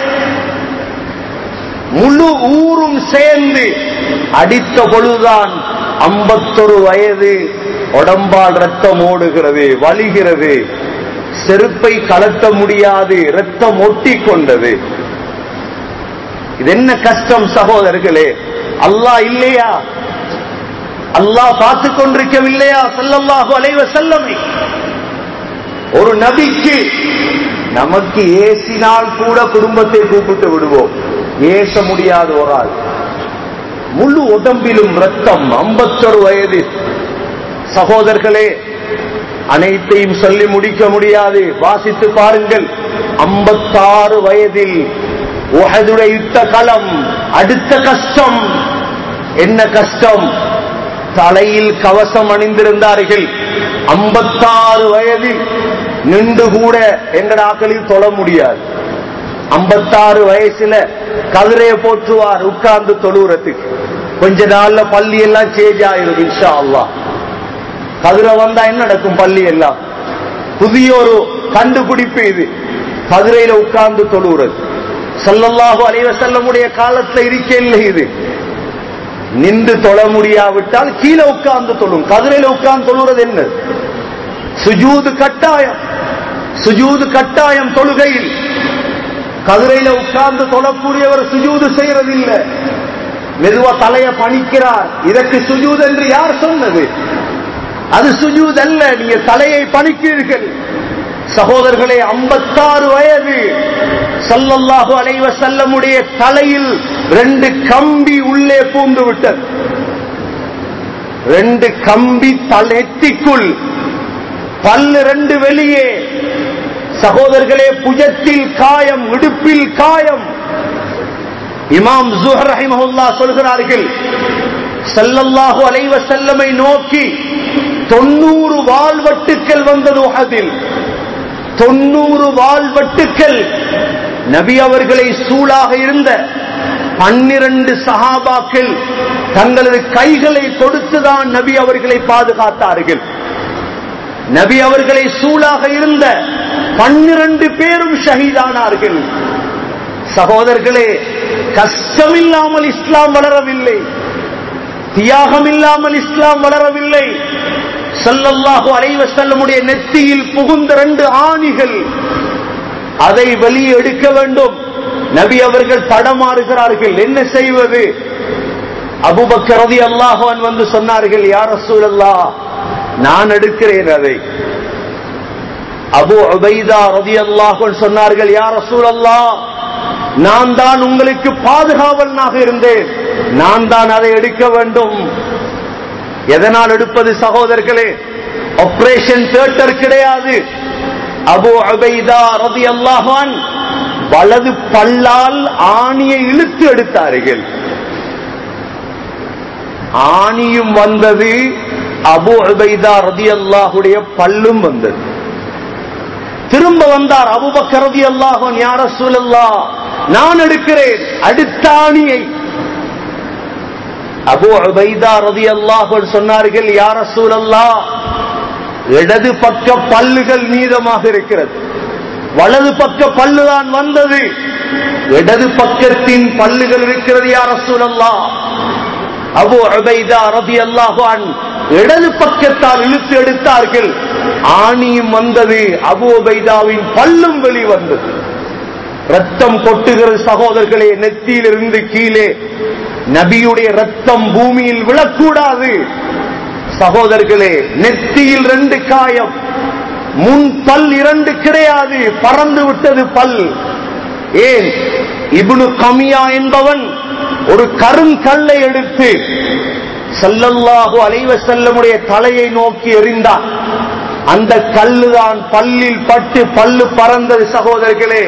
முழு ஊரும் சேர்ந்து அடித்த பொழுதுதான் ஐம்பத்தொரு வயது, உடம்பால் ரத்தம் ஓடுகிறது, வலிகிறது, செருப்பை கலட்ட முடியாது, ரத்தம் ஒட்டி கொண்டது. இது என்ன கஷ்டம் சகோதரர்களே? அல்லாஹ் இல்லையா? அல்லாஹ் பார்த்து கொண்டிருக்கவில்லையா ஸல்லல்லாஹு அலைஹி வஸல்லம்? ஒரு நபிக்கு நமக்கு ஏசினால் கூட குடும்பத்தை கூப்பிட்டு விடுவோம், ஏச முடியாது ஒரு ஆள். முழு உடம்பிலும் ரத்தம், ஐம்பத்தொரு வயது. சகோதரர்களே, அனைத்தையும் சொல்லி முடிக்க முடியாது, வாசித்து பாருங்கள். ஐம்பத்தாறு வயதில் உஹதுடைய யுத்த களம். அடுத்த கஷ்டம் என்ன கஷ்டம்? தலையில் கவசம் அணிந்திருந்தார்கள். ஐம்பத்தாறு வயதில் நின்று கூட எங்கட ஆக்களில் தொழ முடியாது. ஐம்பத்தாறு வயசுல கதிரைய போற்றுவார் உட்கார்ந்து தொழுறதுக்கு. கொஞ்ச நாள்ல பள்ளி எல்லாம் சேஞ்ச் ஆயிரும் இன்ஷா அல்லாஹ். கதிரை வந்தா என்ன நடக்கும்? பள்ளி எல்லாம் புதிய ஒரு கண்டுபிடிப்பு இது. கதிரையில உட்கார்ந்து தொழுறது ஸல்லல்லாஹு அலைஹி வஸல்லமுடைய காலத்துல இருக்கே இது. நின்று தொழ முடியாவிட்டால் கீழே உட்கார்ந்து தொழும். கதிரையில உட்கார்ந்து தொழுறது என்ன? சுஜூது கட்டாயம், சுஜூது கட்டாயம் தொழுகையில். கதிரையில உட்கார்ந்து தொழக்கூடியவர் சுஜூது செய்யறதில்லை, மெதுவா தலைய பணிக்கிறார். இதற்கு சுஜூத் என்று யார் சொன்னது? அது சுஜூத் அல்ல, நீங்க தலையை பணிக்கிறீர்கள். சகோதரர்களே, ஐம்பத்தாறு வயது ஸல்லல்லாஹு அலைஹி வஸல்லமுடைய தலையில் ரெண்டு கம்பி உள்ளே பூந்து விட்டது. ரெண்டு கம்பி தலைக்குள், பல்லு ரெண்டு வெளியே. சகோதரர்களே, புஜத்தில் காயம், இடுப்பில் காயம். இமாம் ஸுஹர் ரஹிமஹுல்லாஹ் சொல்கிறார்கள், ஸல்லல்லாஹு அலைஹி வஸல்லமை நோக்கி தொண்ணூறு வாள்வட்டுக்கள் வந்தது உஹதில். தொண்ணூறு வாள்வட்டுக்கள் நபி அவர்களை சூழாக இருந்த பன்னிரண்டு சஹாபாக்கள் தங்களது கைகளை கொடுத்துதான் நபி அவர்களை பாதுகாத்தார்கள். நபி அவர்களை சூழாக இருந்த பன்னிரண்டு பேரும் ஷஹீதானார்கள். சகோதரர்களே, கஷ்டமில்லாமல் இஸ்லாம் வளரவில்லை, தியாகம் இல்லாமல் இஸ்லாம் வளரவில்லை. ஸல்லல்லாஹு அலைஹி வஸல்லமுடைய நெத்தியில் புகுந்த ரெண்டு ஆணிகள், அதை வெளியே எடுக்க வேண்டும். நபி அவர்கள் தடமாறுகிறார்கள், என்ன செய்வது? அபூபக்கர் ரலியல்லாஹு அன்ஹு வந்து சொன்னார்கள், யா ரசூலல்லாஹ், நான் எடுக்கிறேன் அதை. அபூ உபைதா ரலியல்லாஹு அன்ஹு சொன்னார்கள், யா ரசூலல்லாஹ், நான் தான் உங்களுக்கு பாதுகாவலனாக இருந்தேன், நான் தான் அதை எடுக்க வேண்டும். எதனால் எடுப்பது சகோதரர்களே? ஆபரேஷன் தியேட்டர் கிடையாது. அபூ உபைதா ரலியல்லாஹு அன்ஹு வலது பல்லால் ஆணியை இழுத்து எடுத்தார்கள். ஆணியும் வந்தது, அபூ உபைதா ரலியல்லாஹுடைய பல்லும் வந்தது. திரும்ப வந்தார் அபூபக்கர் ரலியல்லாஹு அன்ஹு, யா ரசூலல்லாஹ், நான் எடுக்கிறேன் அடுத்த ஆணியை. அபூ உபைதா ரலியல்லாஹு அன்ஹு சொன்னார்கள், யா ரசூலல்லாஹ், இடது பக்க பல்லுகள் மீதமாக இருக்கிறது, வலது பக்க பல்லுதான் வந்தது, இடது பக்கத்தின் பல்லுகள் இருக்கிறது யா ரசூலல்லாஹ். அபூ உபைதா ரலியல்லாஹு அன்ஹு இடது பக்கத்தால் இழுத்து எடுத்தார்கள், ஆணியும் வந்தது, அபூ உபைதாவின் பல்லும் வெளிவந்தது. ரத்தம் கொட்டுகிறது சகோதரர்களே, நெத்தியிலிருந்து கீழே. நபியுடைய ரத்தம் பூமியில் விழக்கூடாது சகோதரர்களே. நெத்தியில் ரெண்டு காயம், முன் பல் இரண்டு கிடையாது, பறந்து விட்டது பல். ஏன்? இப்னு கமியா என்பவன் ஒரு கருங்கல்லை எடுத்து ஸல்லல்லாஹு அலைஹி வஸல்லமுடைய தலையை நோக்கி எறிந்தான். அந்த கல்லுதான் பல்லில் பட்டு பல்லு பறந்தது சகோதரர்களே.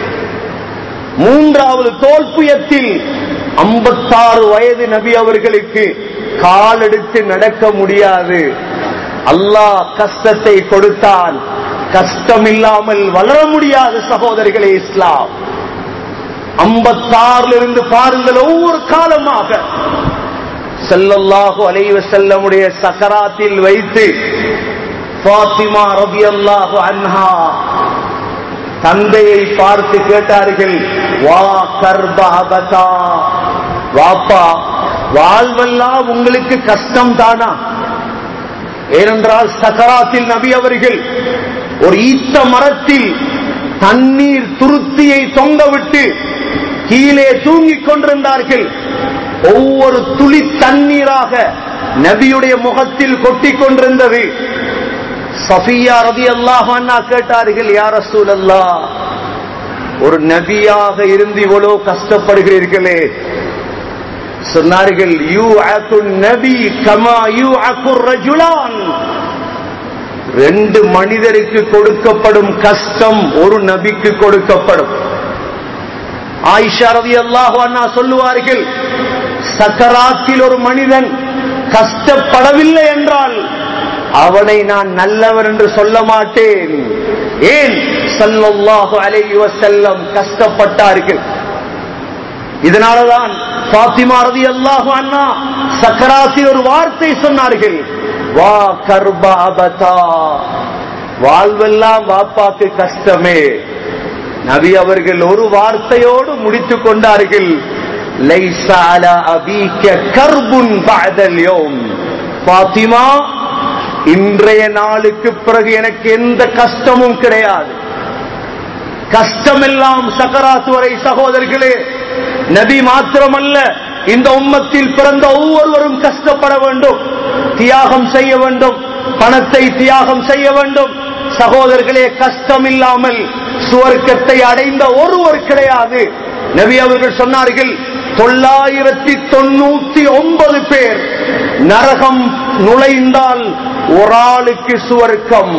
மூன்றாவது தோல்புயத்தில் ஐம்பத்தாறு வயது நபி அவர்களுக்கு கால் எடுத்து நடக்க முடியாது. அல்லாஹ் கஷ்டத்தை கொடுத்தான், கஷ்டம் இல்லாமல் வளர முடியாது சகோதரிகளே. இஸ்லாம் ஐம்பத்தாறுல இருந்து பாருங்கள், ஒவ்வொரு காலமாக ஸல்லல்லாஹு அலைஹி வஸல்லமுடைய சக்கராத்தில் வைத்து ஃபாத்திமா ரலியல்லாஹு அன்ஹா தந்தையை பார்த்து கேட்டார்கள், வா கர்பஹபதா, வாப்பா, வாழ்வெல்லாம் உங்களுக்கு கஷ்டம் தானா? ஏனென்றால் சக்கராத்தில் நபி அவர்கள் ஒரு ஈத்த மரத்தில் தண்ணீர் துருத்தியை தொங்கவிட்டு கீழே தூங்கிக் கொண்டிருந்தார்கள். ஒவ்வொரு துளி தண்ணீராக நபியுடைய முகத்தில் கொட்டிக் கொண்டிருந்தது. சஃபியா ரலியல்லாஹு அன்ஹா கேட்டார்கள், யா ரசூலல்லாஹ், ஒரு நபியாக இருந்து இவ்வளவு கஷ்டப்படுகிறீர்களே. சொன்னார்கள், யூஅகுன் நபி கமா யூஅகுர் ரஜுலான். ரெண்டு மனிதருக்கு கொடுக்கப்படும் கஷ்டம் ஒரு நபிக்கு கொடுக்கப்படும். ஆயிஷா ரலியல்லாஹு அன்ஹா சொல்லுவார்கள், சக்கராத்தில் ஒரு மனிதன் கஷ்டப்படவில்லை என்றால் அவனை நான் நல்லவர் என்று சொல்ல மாட்டேன். ஏன்? ஸல்லல்லாஹு அலைஹி வஸல்லம் கஷ்டப்பட்டார்கள். இதனாலதான் ஃபாத்திமா ரலியல்லாஹு அன்ஹா சக்கராத்தில் ஒரு வார்த்தை சொன்னார்கள், வா கர்பஹபதா, வாழ்வெல்லாம் வாப்பாக்கு கஷ்டமே. நபி அவர்கள் ஒரு வார்த்தையோடு முடித்துக் கொண்டார்கள், லைஸ அலா அபீக கர்புன் பஅதல் யௌம். ஃபாத்திமா, இன்றைய நாளுக்கு பிறகு எனக்கு எந்த கஷ்டமும் கிடையாது. கஷ்டமெல்லாம் சக்கராத் வரை சகோதரர்களே. நபி மாத்திரமல்ல, இந்த உம்மத்தில் பிறந்த ஒவ்வொருவரும் கஷ்டப்பட வேண்டும், தியாகம் செய்ய வேண்டும், பணத்தை தியாகம் செய்ய வேண்டும் சகோதரர்களே. கஷ்டம் இல்லாமல் சுவர்க்கத்தை அடைந்த ஒருவர் கிடையாது. நபி அவர்கள் சொன்னார்கள், தொள்ளாயிரத்தி தொண்ணூத்தி ஒன்பது பேர் நரகம் நுழைந்தால் ஒரு ஆளுக்கு சுவர்க்கம்.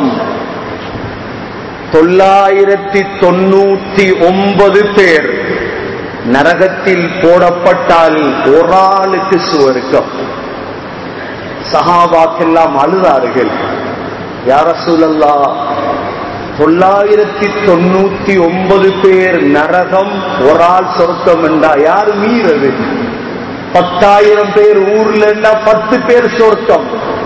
தொள்ளாயிரத்தி தொண்ணூத்தி ஒன்பது பேர் நரகத்தில் போடப்பட்டால் ஒரு ஆளுக்கு சுவர்க்கம். சஹாபாக்கெல்லாம் அழுதார்கள், யா ரசூலல்லாஹ், தொள்ளாயிரத்தி தொண்ணூத்தி ஒன்பது பேர் நரகம், ஒரு ஆள் சொர்க்கம் என்றா யாரு மீறது? பத்தாயிரம் பேர் ஊர்ல என்றா பத்து பேர் சொர்க்கம்,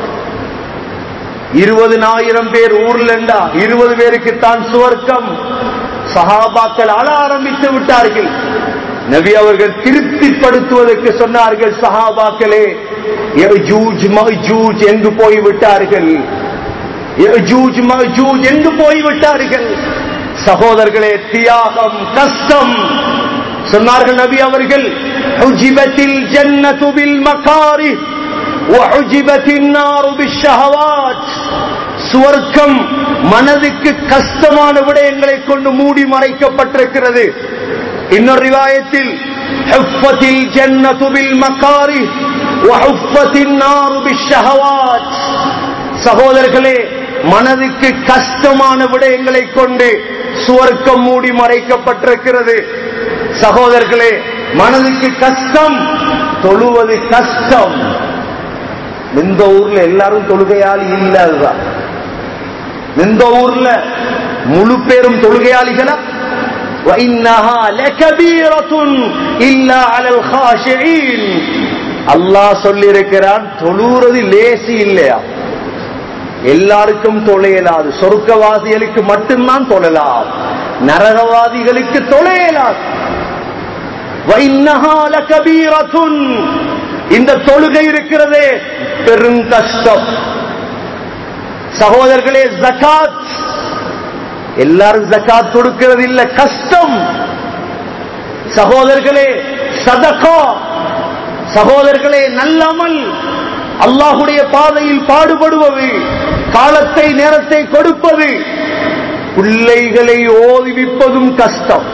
இருபதினாயிரம் பேர் ஊர்ல என்றா இருபது பேருக்குத்தான் சுவர்க்கம். சஹாபாக்கள் அழ ஆரம்பித்து விட்டார்கள். நபி அவர்கள் திருப்திப்படுத்துவதற்கு சொன்னார்கள், சஹாபாக்களே யஜூஜ் மஜூஜ் எங்கு போய் விட்டார்கள், யஜூஜ் மஜூஜ் எங்கு போய் விட்டார்கள். சகோதரர்களே, தியாகம் கஷ்டம். சொன்னார்கள் நபி அவர்கள், உஜிபத்தில் ஜன்னத்து பில் மகாரிஹ் வ உஜிபத்தின் நாரு பிஷ்ஷஹவாத். சுவர்க்கம் மனதுக்கு கஷ்டமான விடயங்களை கொண்டு மூடி மறைக்கப்பட்டிருக்கிறது. இன்னொரு ரிவாயத்தில் ஹுஃபத்தில் ஜன்னத்து பில் மகாரிஹ் வ ஹுஃபத்தின் நாரு பிஷ்ஷஹவாத். சகோதரர்களே, மனதுக்கு கஷ்டமான விடயங்களை கொண்டு சுவர்க்கம் மூடி மறைக்கப்பட்டிருக்கிறது. சகோதரர்களே, மனதுக்கு கஷ்டம், தொழுவது கஷ்டம். இந்த ஊர்ல எல்லாரும் தொழுகையாளி இல்ல, அதுதான். இந்த ஊர்ல முழு பேரும் தொழுகையாளிகளா? அல்லாஹ் சொல்லி இருக்கிறான், தொழுறது லேசி இல்லையா? எல்லாருக்கும் தொழையலாது. சொர்க்கவாதிகளுக்கு மட்டும்தான் தொழலாம், நரகவாதிகளுக்கு தொழையலாது. இந்த தொழுகை இருக்கிறதே பெரும் கஷ்டம். சகோதரர்களே, ஜகாத் எல்லாரும் ஜகாத் கொடுக்கிறது இல்ல, கஷ்டம். சகோதரர்களே, சதகா, சகோதரர்களே, நல்லமல், அல்லாஹுடைய பாதையில் பாடுபடுவது, காலத்தை நேரத்தை கொடுப்பது, பிள்ளைகளை ஓதுவிப்பதும் கஷ்டம்.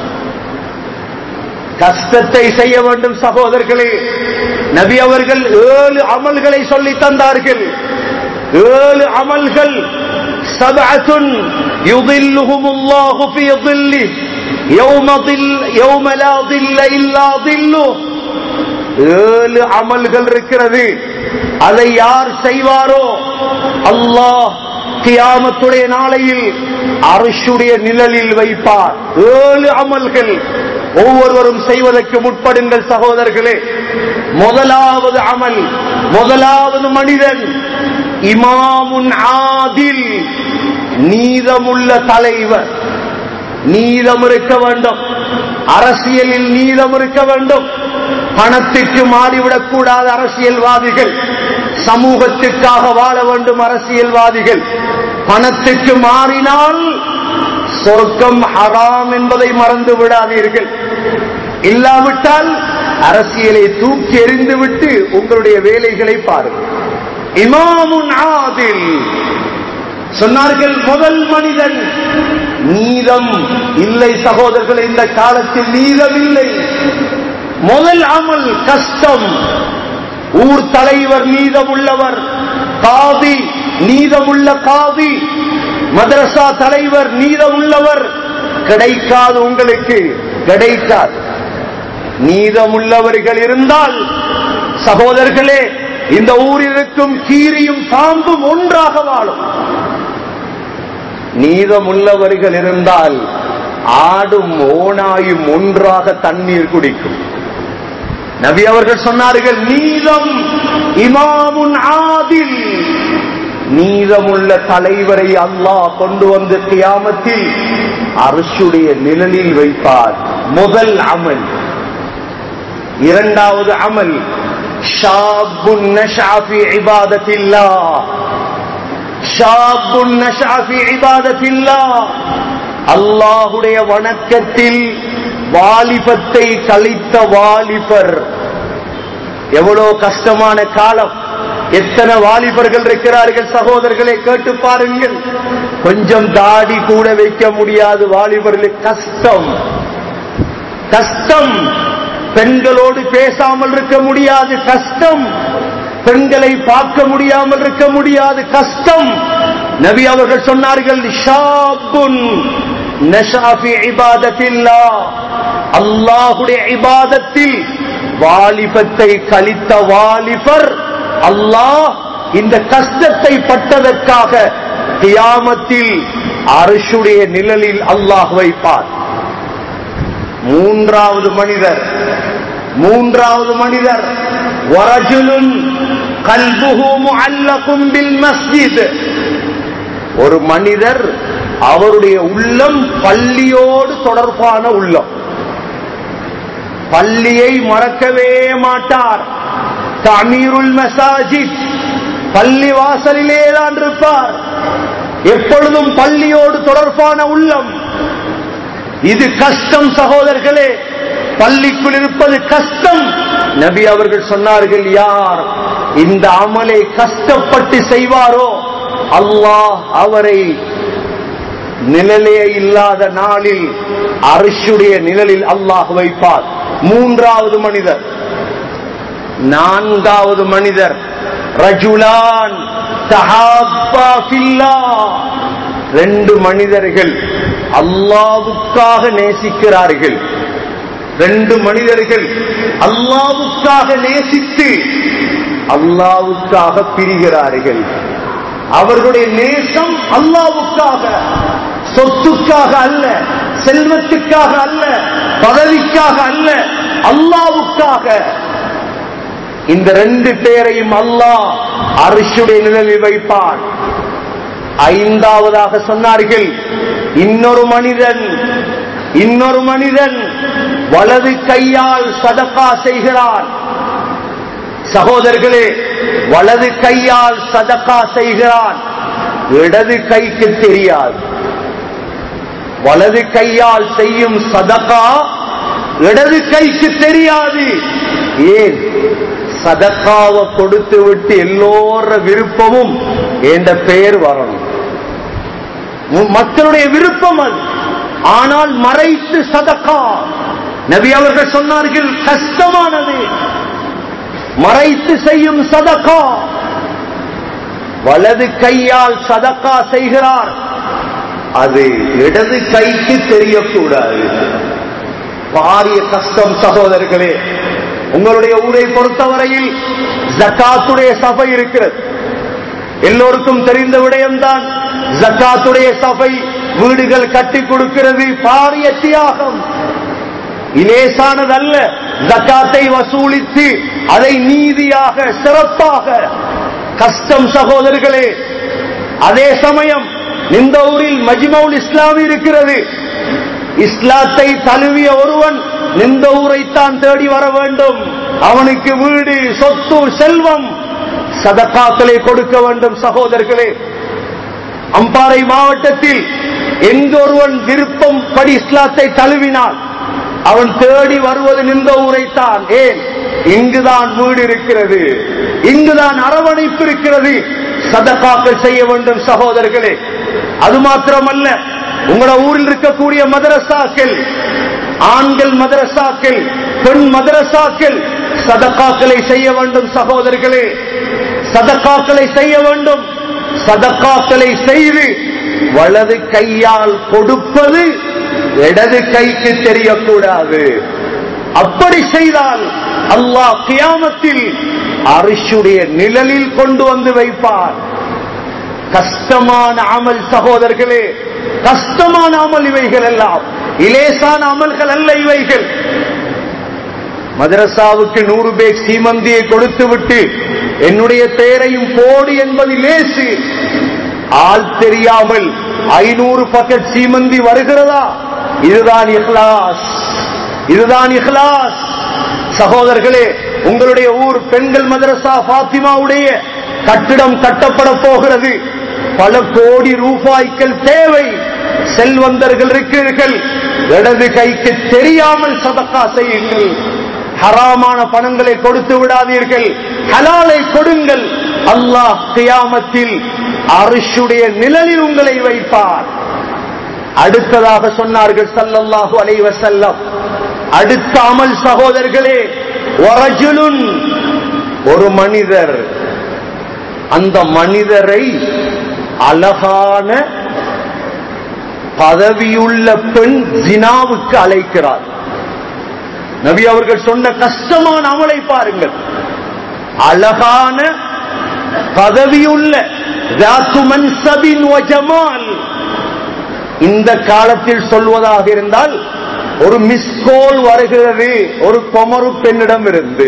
கஷ்டத்தை செய்ய வேண்டும். சகோதரர்களே, நபி அவர்கள் ஏழு அமல்களை சொல்லி தந்தார்கள். ஏழு அமல்கள். சபஅத்துன் யுதில்லுஹுமுல்லாஹு ஃபீ ظில்லி யௌம ظில் யௌம லா ظில்ல இல்லா ظில்லு. ஏழு அமல்கள் இருக்கிறது. அதை யார் செய்வாரோ அல்லாஹ் கியாமத்துடைய நாளையில் அர்ஷுடைய நிழலில் வைப்பார். ஏழு அமல்கள். ஒவ்வொருவரும் செய்வதற்கு முற்படுங்கள் சகோதரர்களே. முதலாவது அமல், முதலாவது மனிதன் இமாமுன் ஆதில், நீதமுள்ள தலைவர். நீதம் இருக்க வேண்டும், அரசியலில் நீதம் இருக்க வேண்டும். பணத்துக்கு மாறிவிடக் கூடாத அரசியல்வாதிகள், சமூகத்துக்காக வாழ வேண்டும் அரசியல்வாதிகள். பணத்துக்கு மாறினால் சொர்க்கம் ஹராம் என்பதை மறந்து விடாதீர்கள். இல்லாவிட்டால் அரசியலை தூக்கி எறிந்துவிட்டு உங்களுடைய வேலைகளை பாருங்கள். இமாமுன் ஆதில் சொன்னார்கள். முதல் மனிதன் நீதம் இல்லை சகோதரர்கள், இந்த காலத்தில் நீதம் இல்லை. முதல் அமல் கஷ்டம். ஊர் தலைவர் நீதமுள்ளவர், காதி நீதமுள்ள காதி, மதரசா தலைவர் நீதமுள்ளவர் கிடைக்காது, உங்களுக்கு கிடைக்காது. நீதமுள்ளவர்கள் இருந்தால் சகோதரர்களே, இந்த ஊரில் இருக்கும் கீரியும் பாம்பும் ஒன்றாக வாழும். நீதமுள்ளவர்கள் இருந்தால் ஆடும் ஓனாயும் ஒன்றாக தண்ணீர் குடிக்கும். நபி அவர்கள் சொன்னார்கள், நீதம் இமாமுன் ஆதில், நீதமுள்ள தலைவரை அல்லாஹ் கொண்டு வந்து கியாமத்தில் அர்ஷுடைய நிழலில் வைப்பார். முதல் அமல். இரண்டாவது அமல், ஷாபுன் நஷா ஃபீ இபாதத்தில்லாஹ். ஷாபுன் நஷா ஃபீ இபாதத்தில்லாஹ், அல்லாஹ்வுடைய வணக்கத்தில் வாலிபத்தை கழித்த வாலிபர். எவ்வளவு கஷ்டமான காலம். எத்தனை வாலிபர்கள் இருக்கிறார்கள் சகோதரர்களை கேட்டு பாருங்கள். கொஞ்சம் தாடி கூட வைக்க முடியாது வாலிபர்களுக்கு. கஷ்டம் கஷ்டம். பெண்களோடு பேசாமல் இருக்க முடியாது, கஷ்டம். பெண்களை பார்க்க முடியாமல் இருக்க முடியாது, கஷ்டம். நபி அவர்கள் சொன்னார்கள், ஷாபுன் நஷா ஃபீ இபாதத்தில்லாஹ், அல்லாஹ்வுடைய இபாதத்தில் வாலிபத்தை கழித்த வாலிபர், அல்லாஹ் இந்த கஷ்டத்தை பட்டதற்காக கியாமத்தில் அர்ஷுடைய நிழலில் அல்லாஹ் வைப்பார். மூன்றாவது மனிதர் மூன்றாவது மனிதர் வரஜுலுன் கல்புஹு முஅல்லகும் பில் மஸ்ஜித். ஒரு மனிதர் அவருடைய உள்ளம் பள்ளியோடு தொடர்பான உள்ளம், பள்ளியை மறக்கவே மாட்டார். தமீருல் மசாஜித், பள்ளி வாசலிலே தான் இருப்பார், எப்பொழுதும் பள்ளியோடு தொடர்பான உள்ளம். இது கஷ்டம் சகோதரர்களே, பள்ளிக்குள் இருப்பது கஷ்டம். நபி அவர்கள் சொன்னார்கள், யார் இந்த அமலை கஷ்டப்பட்டு செய்வாரோ அல்லாஹ் அவரை நிழலே இல்லாத நாளில் அர்ஷுடைய நிழலில் அல்லாஹ் வைப்பார். மூன்றாவது மனிதர். நான்காவது மனிதர் ரஜுலான் தஹாப்பா ஃபில்லாஹ். ரெண்டு மனிதர்கள் அல்லாஹ்வுக்காக நேசிக்கிறார்கள். ரெண்டு மனிதர்கள் அல்லாஹ்வுக்காக நேசித்து அல்லாஹ்வுக்காக பிரிகிறார்கள். அவர்களுடைய நேசம் அல்லாஹ்வுக்காக, சொத்துக்காக அல்ல, செல்வத்துக்காக அல்ல, பதவிக்காக அல்ல, அல்லாஹ்வுக்காக. இந்த ரெண்டு பேரையும் அல்லாஹ் அர்ஷுடைய நிழலில் வைப்பான். ஐந்தாவதாக சொன்னார்கள், இன்னொரு மனிதன் இன்னொரு மனிதன் வலது கையால் சதகா செய்கிறான். சகோதரர்களே, வலது கையால் சதகா செய்கிறான், இடது கைக்கு தெரியாது. வலது கையால் செய்யும் சதகா இடது கைக்கு தெரியாது. ஏன்? சதகாவை கொடுத்து விட்டு எல்லோர விருப்பமும் என்ற பெயர் வரணும், மக்களுடைய விருப்பம் அது. ஆனால் மறைத்து சதகா, நபி அவர்கள் சொன்னார்கள் கஷ்டமானது. மறைத்து செய்யும் சதகா, வலது கையால் சதகா செய்கிறார், அது இடது கைக்கு தெரியக்கூடாது. பாரிய கஷ்டம் சகோதரர்களே. உங்களுடைய ஊரை பொறுத்தவரையில் ஜகாத்துடைய சபை இருக்கிறது, எல்லோருக்கும் தெரிந்த விடயம்தான். ஜகாத்துடைய சபை வீடுகள் கட்டி கொடுக்கிறது, பாரிய தியாகம், இலேசானதல்ல. ஜகாத்தை வசூலித்து அதை நீதியாக சிறப்பாக கஷ்டம் சகோதரர்களே. அதே சமயம் இந்த ஊரில் மஜ்மவுல் இஸ்லாம் இருக்கிறது. இஸ்லாத்தை தழுவிய ஒருவன் இந்த ஊரைத்தான் தேடி வர வேண்டும். அவனுக்கு வீடு, சொத்து, செல்வம், சதகாக்களை கொடுக்க வேண்டும் சகோதரர்களே. அம்பாறை மாவட்டத்தில் எந்த ஒருவன் விருப்பம் படி இஸ்லாத்தை தழுவினால் அவன் தேடி வருவது இந்த ஊரைத்தான். ஏன்? இங்குதான் வீடு இருக்கிறது, இங்குதான் அரவணைப்பு இருக்கிறது. சதகாக்கள் செய்ய வேண்டும் சகோதரர்களே. அது மாத்திரமல்ல, உங்களோட ஊரில் இருக்கக்கூடிய மதரசாக்கள், ஆண்கள் மதரசாக்கள், பெண் மதரசாக்கள், சதகாக்களை செய்ய வேண்டும் சகோதரர்களே. சதகாக்களை செய்ய வேண்டும். சதகாக்களை செய்து வலது கையால் கொடுப்பது இடது கைக்கு தெரியக்கூடாது. அப்படி செய்தால் அல்லாஹ் கியாமத்தில் அர்ஷுடைய நிழலில் கொண்டு வந்து வைப்பார். கஷ்டமான அமல் சகோதரர்களே, கஷ்டமான அமல் இவைகள் எல்லாம், இலேசான அமல்கள் அல்ல இவைகள். மதரசாவுக்கு நூறு பேக் சீமந்தியை கொடுத்து விட்டு என்னுடைய பெயரையும் போடு என்பது லேசு. ஆள் தெரியாமல் ஐநூறு பக்கெட் சீமந்தி வருகிறதா? இதுதான் இஹ்லாஸ், இதுதான் இஹ்லாஸ். சகோதரர்களே, உங்களுடைய ஊர் பெண்கள் மதரசா ஃபாத்திமாவுடைய கட்டிடம் கட்டப்பட போகிறது. பல கோடி ரூபாய்கள் தேவை. செல்வந்தர்கள் இருக்கிறீர்கள், இடது கைக்கு தெரியாமல் சதகா செய்யுங்கள். ஹராமான பணங்களை கொடுத்து விடாதீர்கள், ஹலாலை கொடுங்கள். அல்லாஹ் கியாமத்தில் அர்ஷுடைய நிழலில் உங்களை வைப்பார். அடுத்ததாக சொன்னார்கள் ஸல்லல்லாஹு அலைஹி வஸல்லம், அடுத்த அமல் சகோதரர்களே, வரஜுலுன், ஒரு மனிதர், அந்த மனிதரை அழகான பதவியுள்ள பெண் ஜினாவுக்கு அழைக்கிறார். நபி அவர்கள் சொன்ன கஷ்டமான அமலை பாருங்கள். அழகான பதவியுள்ள ذات منصب وجمال, இந்த காலத்தில் சொல்வதாக இருந்தால் ஒரு மிஸ்கோல் வருகிறது ஒரு கொமரு பெண்ணிடம் இருந்து,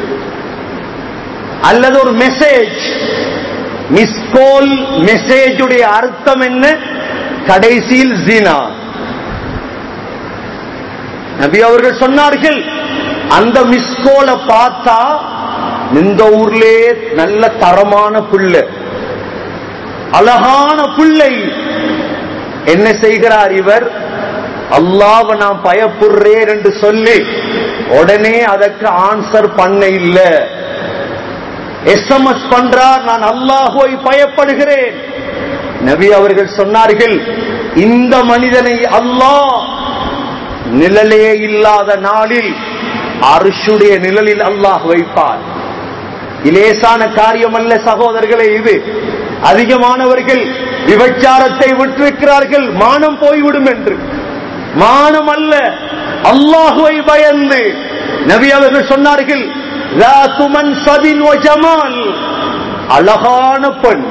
அல்லது ஒரு மெசேஜ். மிஸ்கோல் மெசேஜுடைய அர்த்தம் என்ன? கடைசியில் ஜினா. நபி அவர்கள் சொன்னார்கள், அந்த மிஸ்கோலை பார்த்தா இந்த ஊர்லே நல்ல தரமான பிள்ளை, அழகான பிள்ளை, என்ன செய்கிறார் இவர்? அல்லாஹ்வை நான் பயப்படுறேன் என்று சொல்லி உடனே அதற்கு ஆன்சர் பண்ண இல்ல, எஸ்எம்எஸ் பண்றார், நான் அல்லாஹ்வை பயப்படுகிறேன். நபி அவர்கள் சொன்னார்கள், இந்த மனிதனை அல்லாஹ் நிழலே இல்லாத நாளில் அர்ஷுடைய நிழலில் அல்லாஹ் வைப்பார். இலேசான காரியம் அல்ல சகோதரர்களே. இது அதிகமானவர்கள் விபச்சாரத்தை விட்டிருக்கிறார்கள், மானம் போய்விடும் என்று. மானம் அல்ல, அல்லாஹுவை பயந்து. நபி அவர்கள் சொன்னார்கள், அழகான பெண்,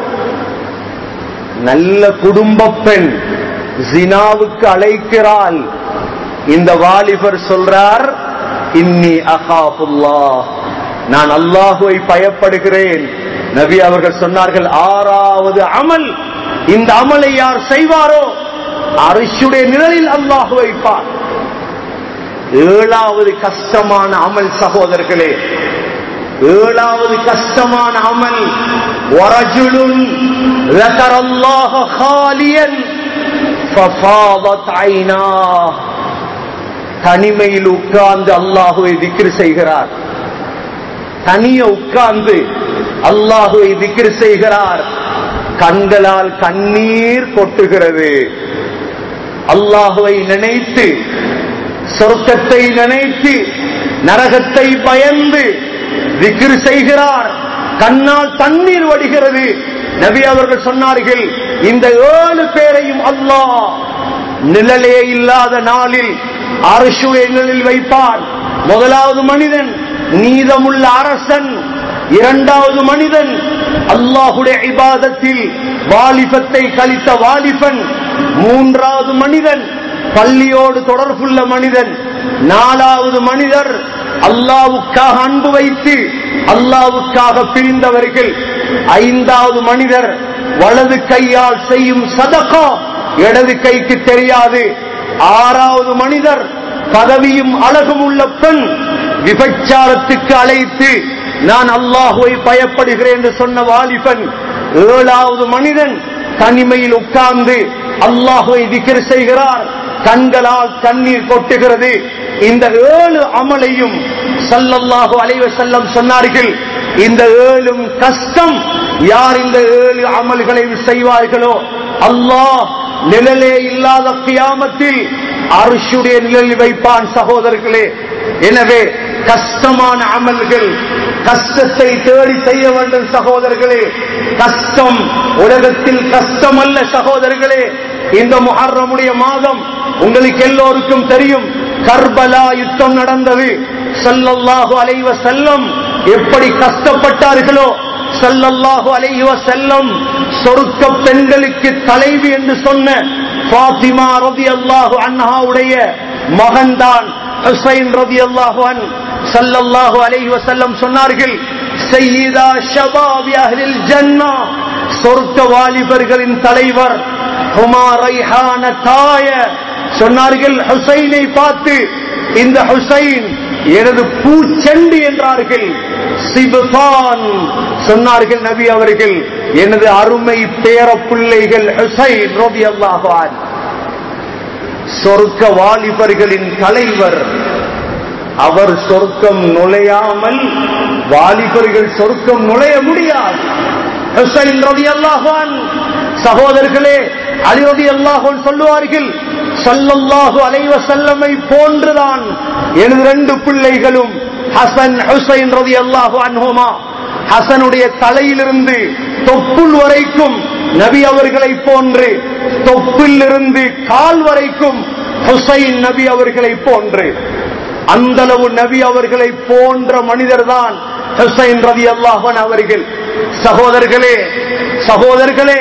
நல்ல குடும்ப பெண் ஜினாவுக்கு அழைக்கிறாள். இந்த வாலிபர் சொல்றார், இன்னி அகாஃபுல்லாஹ், நான் அல்லாஹுவை பயப்படுகிறேன். நபி அவர்கள் சொன்னார்கள், ஆறாவது அமல், இந்த அமலை யார் செய்வாரோ அர்ஷுடைய நிழலில் அல்லாஹ் வைப்பார். ஏழாவது கஷ்டமான அமல் சகோதரர்களே, ஏழாவது கஷ்டமான அமல், வரஜுலுன் ذكرல்லாஹ خاليا ففاضت عيناه, தனிமையில் உட்கார்ந்து அல்லாஹுவை திக்ர் செய்கிறார். தனிய உட்கார்ந்து அல்லாஹுவை திக்ர் செய்கிறார், கண்களால் கண்ணீர் கொட்டுகிறது. அல்லாஹுவை நினைத்து, சொர்க்கத்தை நினைத்து, நரகத்தை பயந்து திக்ர் செய்கிறார், கண்ணால் தண்ணீர் வடிகிறது. நபி அவர்கள் சொன்னார்கள், இந்த ஏழு பேரையும் அல்லாஹ் நிழலே இல்லாத நாளில் அர்ஷுடைய நிழலில் வைப்பார். முதலாவது மனிதன் நீதமுள்ள அரசன், இரண்டாவது மனிதன் அல்லாஹுடைய இபாதத்தில் வாலிபத்தை கழித்த வாலிபன், மூன்றாவது மனிதன் பள்ளியோடு தொடர்புள்ள மனிதன், நாலாவது மனிதர் அல்லாஹ்வுக்காக அன்பு வைத்து அல்லாஹ்வுக்காக பிரிந்தவர்கள், ஐந்தாவது மனிதர் வலது கையால் செய்யும் சதகா இடது கைக்கு தெரியாது, ஆறாவது மனிதர் பதவியும் அழகும் உள்ள பெண் விபச்சாரத்துக்கு அழைத்து நான் அல்லாஹுவை பயப்படுகிறேன் என்று சொன்ன வாலிபன், ஏழாவது மனிதன் தனிமையில் உட்கார்ந்து அல்லாஹுவை திக்ர் செய்கிறார், கண்களால் கண்ணீர் கொட்டுகிறது. இந்த ஏழு அமலையும் ஸல்லல்லாஹு அலைஹி வஸல்லம் சொன்னார்கள், இந்த ஏழும் கஷ்டம். யார் இந்த ஏழு அமல்களை செய்வார்களோ அல்லாஹ் நிழலே இல்லாத கியாமத்தில் அர்ஷுடைய நிழலில் வைப்பான். சகோதரர்களே, எனவே கஷ்டமான அமல்கள், கஷ்டத்தை தேடி செய்ய வேண்டும் சகோதரர்களே. கஷ்டம் உலகத்தில் கஷ்டம் அல்ல சகோதரர்களே. இந்த முஹர்ரமுடைய மாதம் உங்களுக்கு எல்லோருக்கும் தெரியும், கர்பலா யுத்தம் நடந்தது. ஸல்லல்லாஹு அலைஹி வஸல்லம் எப்படி கஷ்டப்பட்டார்களோ, ஸல்லல்லாஹு அலைஹி வஸல்லம் சொர்க்க பெண்களுக்கு தலைவி என்று சொன்ன ஃபாத்திமா ரலியல்லாஹு அன்ஹாவுடைய மகன்தான் ஹுசைன் ரலியல்லாஹு அன்ஹு. ஸல்லல்லாஹு அலைஹி வஸல்லம் சொன்னார்கள், சய்யிதா ஷபாபி அஹ்லில் ஜன்னah, சொர்க்க வாலிபர்களின் தலைவர், ஹுமா ரைஹானதாய. சொன்னார்கள் ஹுசைனை பார்த்து, இந்த ஹுசைன் எனது பூச்செண்டு என்றார்கள். சிபதான் சொன்னார்கள் நபி அவர்கள், எனது அருமை பேர பிள்ளைகள் ஹுசைன் ரலியல்லாஹு அன்ஹு. சொர்க்க வாலிபர்களின் தலைவர், அவர் சொர்க்கம் நுழையாமல் வாலிபர்கள் சொர்க்கம் நுழைய முடியாது. ஹுசைன் ரலியல்லாஹு அன்ஹு. சகோதரர்களே, அலி ரலியல்லாஹு அன்ஹு சொல்லுவார்கள், ஸல்லல்லாஹு அலைஹி வஸல்லமை போன்றுதான் எனது ரெண்டு பிள்ளைகளும் ஹசன் ஹுசைன் ரலியல்லாஹு அன்ஹுமா. ஹசனுடைய தலையிலிருந்து தொப்புள் வரைக்கும் நபி அவர்களை போன்று, தொப்பில் இருந்து கால் வரைக்கும் ஹுசைன் நபி அவர்களை போன்று. அந்த அளவு நபி அவர்களை போன்ற மனிதர் தான் ஹுசைன் ரலியல்லாஹு அன்ஹு அவர்கள். சகோதரர்களே, சகோதரர்களே,